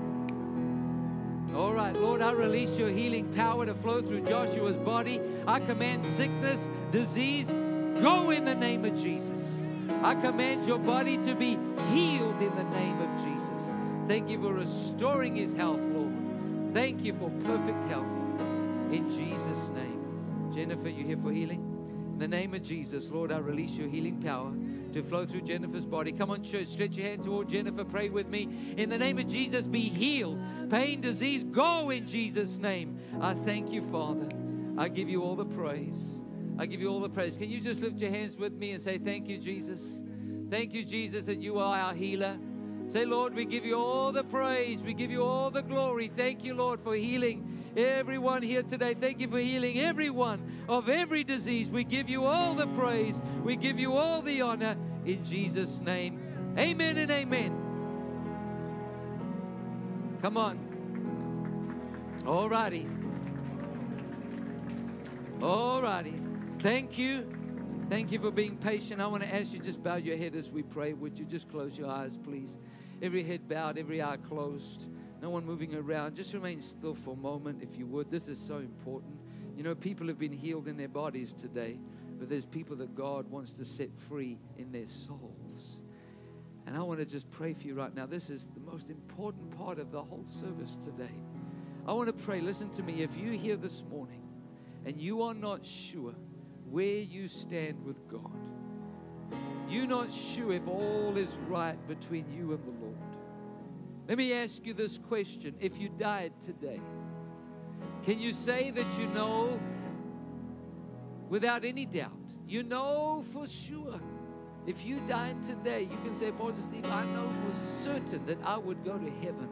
All right, Lord, I release your healing power to flow through Joshua's body. I command sickness, disease, go in the name of Jesus. I command your body to be healed in the name of Jesus. Thank you for restoring his health, Lord. Thank you for perfect health in Jesus' name. Jennifer, you here for healing? In the name of Jesus, Lord, I release your healing power to flow through Jennifer's body. Come on, church, stretch your hand toward Jennifer. Pray with me. In the name of Jesus, be healed. Pain, disease, go in Jesus' name. I thank you, Father. I give you all the praise. I give you all the praise. Can you just lift your hands with me and say, thank you, Jesus. Thank you, Jesus, that you are our healer. Say, Lord, we give you all the praise. We give you all the glory. Thank you, Lord, for healing everyone here today. Thank you for healing everyone of every disease. We give you all the praise. We give you all the honor in Jesus' name. Amen and amen. Come on. All righty. All righty. Thank you. Thank you for being patient. I want to ask you, just bow your head as we pray. Would you just close your eyes, please? Every head bowed, every eye closed. No one moving around. Just remain still for a moment, if you would. This is so important. You know, people have been healed in their bodies today, but there's people that God wants to set free in their souls. And I want to just pray for you right now. This is the most important part of the whole service today. I want to pray. Listen to me. If you're here this morning and you are not sure where you stand with God, you're not sure if all is right between you and the Lord, let me ask you this question. If you died today, can you say that you know without any doubt, you know for sure, if you died today, you can say, Pastor Steve, I know for certain that I would go to heaven?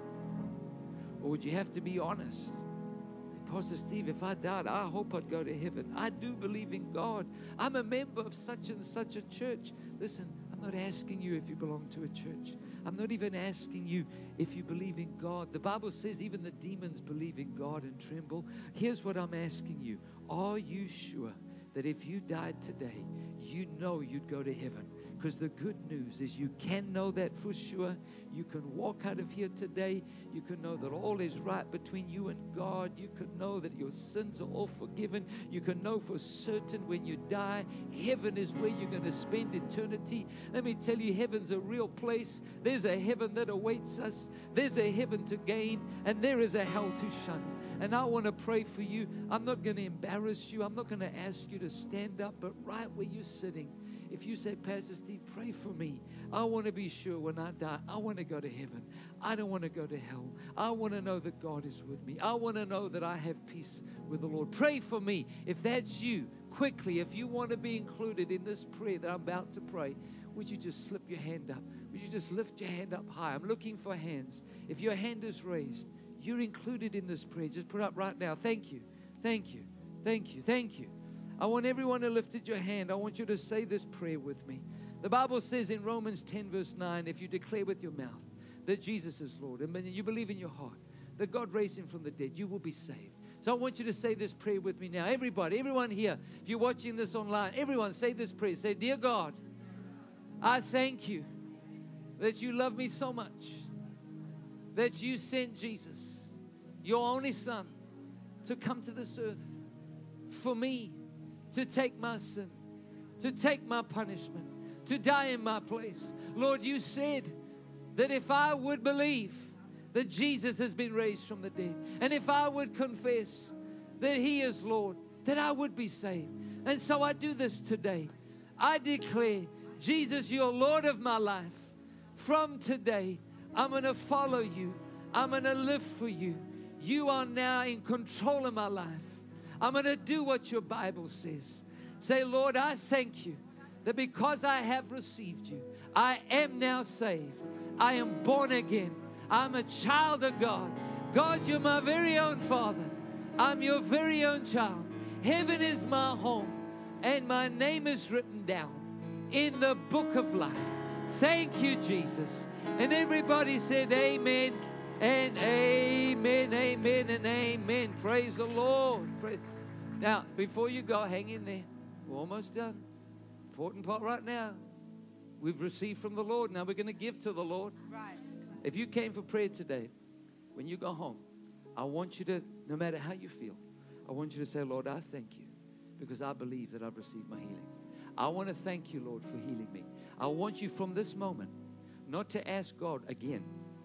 Or would you have to be honest? Pastor Steve, if I died, I hope I'd go to heaven. I do believe in God. I'm a member of such and such a church. Listen, I'm not asking you if you belong to a church. I'm not even asking you if you believe in God. The Bible says even the demons believe in God and tremble. Here's what I'm asking you. Are you sure that if you died today, you know you'd go to heaven? Because the good news is you can know that for sure. You can walk out of here today. You can know that all is right between you and God. You can know that your sins are all forgiven. You can know for certain when you die, heaven is where you're going to spend eternity. Let me tell you, heaven's a real place. There's a heaven that awaits us. There's a heaven to gain, and there is a hell to shun. And I want to pray for you. I'm not going to embarrass you. I'm not going to ask you to stand up, but right where you're sitting, if you say, Pastor Steve, pray for me. I want to be sure when I die, I want to go to heaven. I don't want to go to hell. I want to know that God is with me. I want to know that I have peace with the Lord. Pray for me. If that's you, quickly, if you want to be included in this prayer that I'm about to pray, would you just slip your hand up? Would you just lift your hand up high? I'm looking for hands. If your hand is raised, you're included in this prayer. Just put it up right now. Thank you. Thank you. Thank you. Thank you. I want everyone who lifted your hand, I want you to say this prayer with me. The Bible says in Romans ten verse nine, if you declare with your mouth that Jesus is Lord, and you believe in your heart that God raised him from the dead, you will be saved. So I want you to say this prayer with me now. Everybody, everyone here, if you're watching this online, everyone say this prayer. Say, Dear God, I thank you that you love me so much, that you sent Jesus, your only son, to come to this earth for me, to take my sin, to take my punishment, to die in my place. Lord, you said that if I would believe that Jesus has been raised from the dead, and if I would confess that he is Lord, that I would be saved. And so I do this today. I declare, Jesus, you're Lord of my life. From today, I'm going to follow you. I'm going to live for you. You are now in control of my life. I'm going to do what your Bible says. Say, Lord, I thank you that because I have received you, I am now saved. I am born again. I'm a child of God. God, you're my very own Father. I'm your very own child. Heaven is my home, and my name is written down in the book of life. Thank you, Jesus. And everybody said amen. And amen, amen, and amen. Praise the Lord. Praise. Now, before you go, hang in there. We're almost done. Important part right now. We've received from the Lord. Now we're going to give to the Lord. Right. If you came for prayer today, when you go home, I want you to, no matter how you feel, I want you to say, Lord, I thank you because I believe that I've received my healing. I want to thank you, Lord, for healing me. I want you from this moment not to ask God again.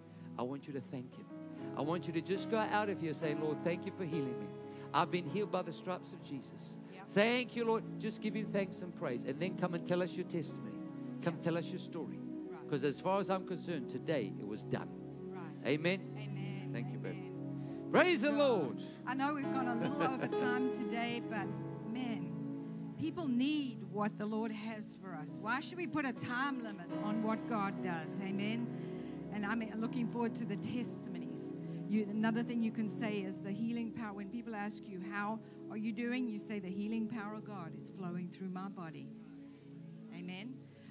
I want you to thank him. I want you to just go out of here saying, Lord, thank you for healing me. I've been healed by the stripes of Jesus. Yep. Thank you, Lord. Just give him thanks and praise. And then come and tell us your testimony. Come yep. tell us your story. Because right. as far as I'm concerned, today it was done. Right. Amen? Amen. Thank you, Amen. baby. Praise so, the Lord. I know we've gone a little over time today, but man, people need what the Lord has for us. Why should we put a time limit on what God does? Amen? And I'm looking forward to the testimonies. You, another thing you can say is the healing power. When people ask you, how are you doing? You say the healing power of God is flowing through my body. Amen.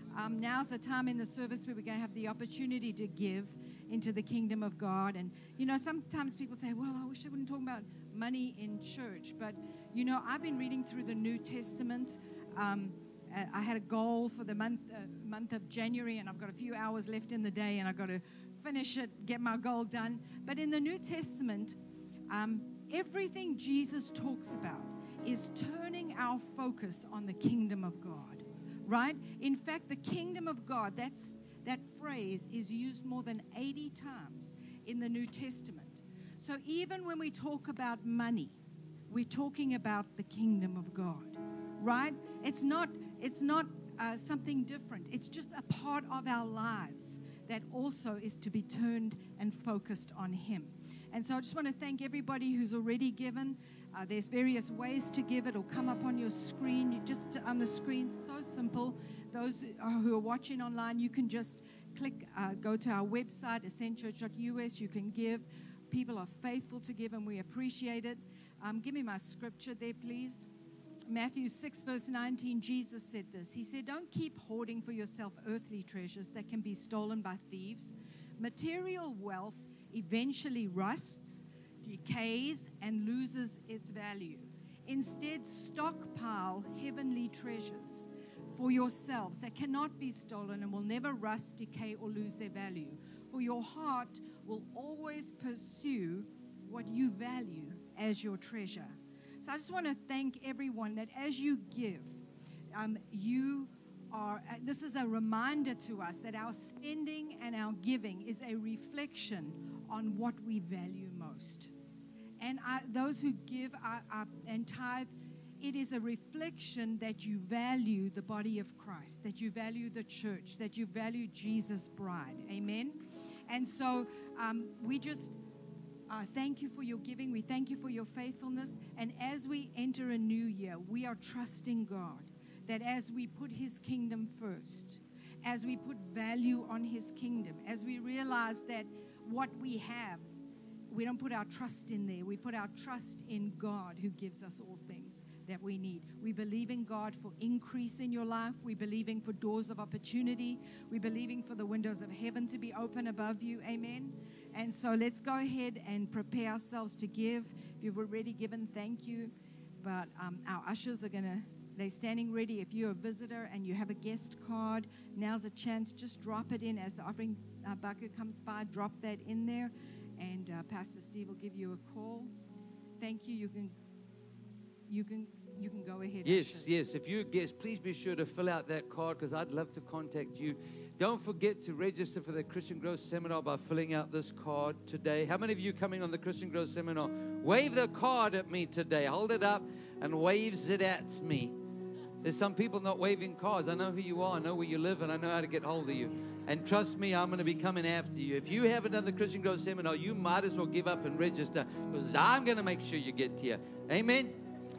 um, now's the time in the service where we're going to have the opportunity to give into the kingdom of God. And, you know, sometimes people say, well, I wish I wouldn't talk about money in church. But, you know, I've been reading through the New Testament. Um, I had a goal for the month uh, month of January, and I've got a few hours left in the day, and I've got to finish it, get my goal done. But in the New Testament, um, everything Jesus talks about is turning our focus on the kingdom of God, right? In fact, the kingdom of God, that's that phrase is used more than eighty times in the New Testament. So even when we talk about money, we're talking about the kingdom of God, right? It's not It's not uh, something different. It's just a part of our lives that also is to be turned and focused on Him. And so I just want to thank everybody who's already given. Uh, there's various ways to give. It'll come up on your screen. You just on the screen, so simple. Those who are watching online, you can just click, uh, go to our website, ascend church dot U S. You can give. People are faithful to give, and we appreciate it. Um, give me my scripture there, please. Matthew six, verse nineteen, Jesus said this. He said, don't keep hoarding for yourself earthly treasures that can be stolen by thieves. Material wealth eventually rusts, decays, and loses its value. Instead, stockpile heavenly treasures for yourselves that cannot be stolen and will never rust, decay, or lose their value. For your heart will always pursue what you value as your treasure. So I just want to thank everyone that as you give, um, you are, uh, this is a reminder to us that our spending and our giving is a reflection on what we value most. And I, those who give are, are, and tithe, it is a reflection that you value the body of Christ, that you value the church, that you value Jesus' bride. Amen? And so um, we just... Uh, thank you for your giving. We thank you for your faithfulness. And as we enter a new year, we are trusting God that as we put His kingdom first, as we put value on His kingdom, as we realize that what we have, we don't put our trust in there. We put our trust in God who gives us all things that we need. We believe in God for increase in your life. We believing for doors of opportunity. We believing for the windows of heaven to be open above you. Amen. And so let's go ahead and prepare ourselves to give. If you've already given, thank you. But um, our ushers are going to, they're standing ready. If you're a visitor and you have a guest card, now's a chance. Just drop it in as the offering uh, bucket comes by. Drop that in there. And uh, Pastor Steve will give you a call. Thank you. You can, you can, you can go ahead. Yes, ushers. yes. If you're a guest, please be sure to fill out that card because I'd love to contact you. Don't forget to register for the Christian Growth Seminar by filling out this card today. How many of you coming on the Christian Growth Seminar? Wave the card at me today. Hold it up and waves it at me. There's some people not waving cards. I know who you are. I know where you live, and I know how to get hold of you. And trust me, I'm going to be coming after you. If you haven't done the Christian Growth Seminar, you might as well give up and register because I'm going to make sure you get here. Amen?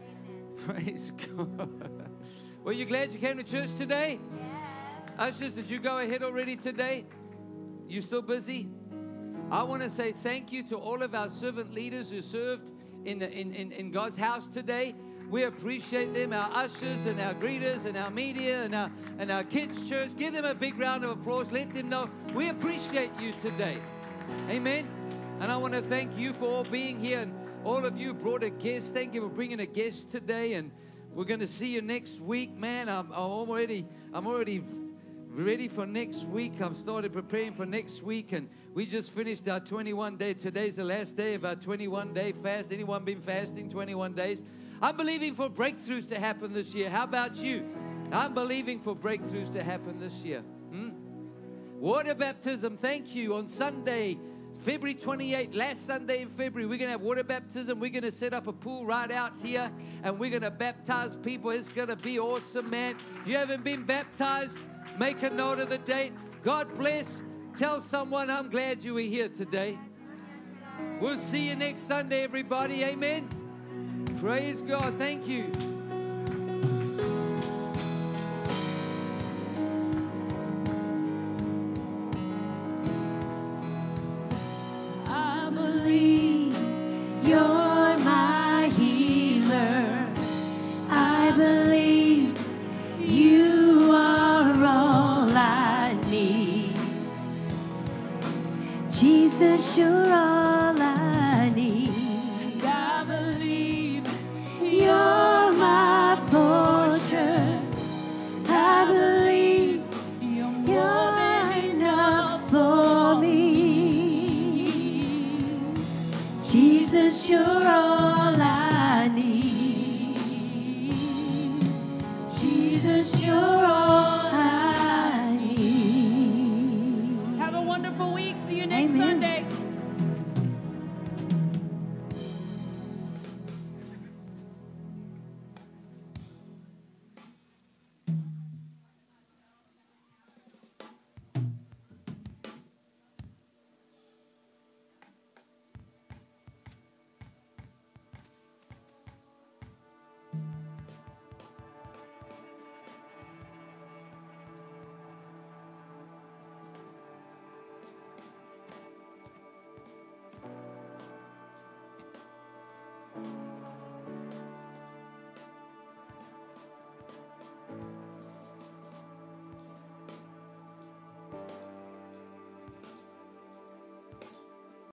Praise God. Well, you glad you came to church today? Ushers, did you go ahead already today? You still busy? I want to say thank you to all of our servant leaders who served in, the, in, in, in God's house today. We appreciate them, our ushers and our greeters and our media and our, and our kids' church. Give them a big round of applause. Let them know we appreciate you today. Amen. And I want to thank you for all being here. And all of you brought a guest. Thank you for bringing a guest today. And we're going to see you next week. Man, I'm, I'm already... I'm already ready for next week. I've started preparing for next week, and we just finished our twenty-one day. Today's the last day of our twenty-one day fast. Anyone been fasting twenty-one days? I'm believing for breakthroughs to happen this year. How about you? I'm believing for breakthroughs to happen this year. Hmm? Water baptism, thank you. On Sunday, February twenty-eighth, last Sunday in February, we're going to have water baptism. We're going to set up a pool right out here, and we're going to baptize people. It's going to be awesome, man. If you haven't been baptized, make a note of the date. God bless. Tell someone I'm glad you were here today. We'll see you next Sunday, everybody. Amen. Praise God. Thank you.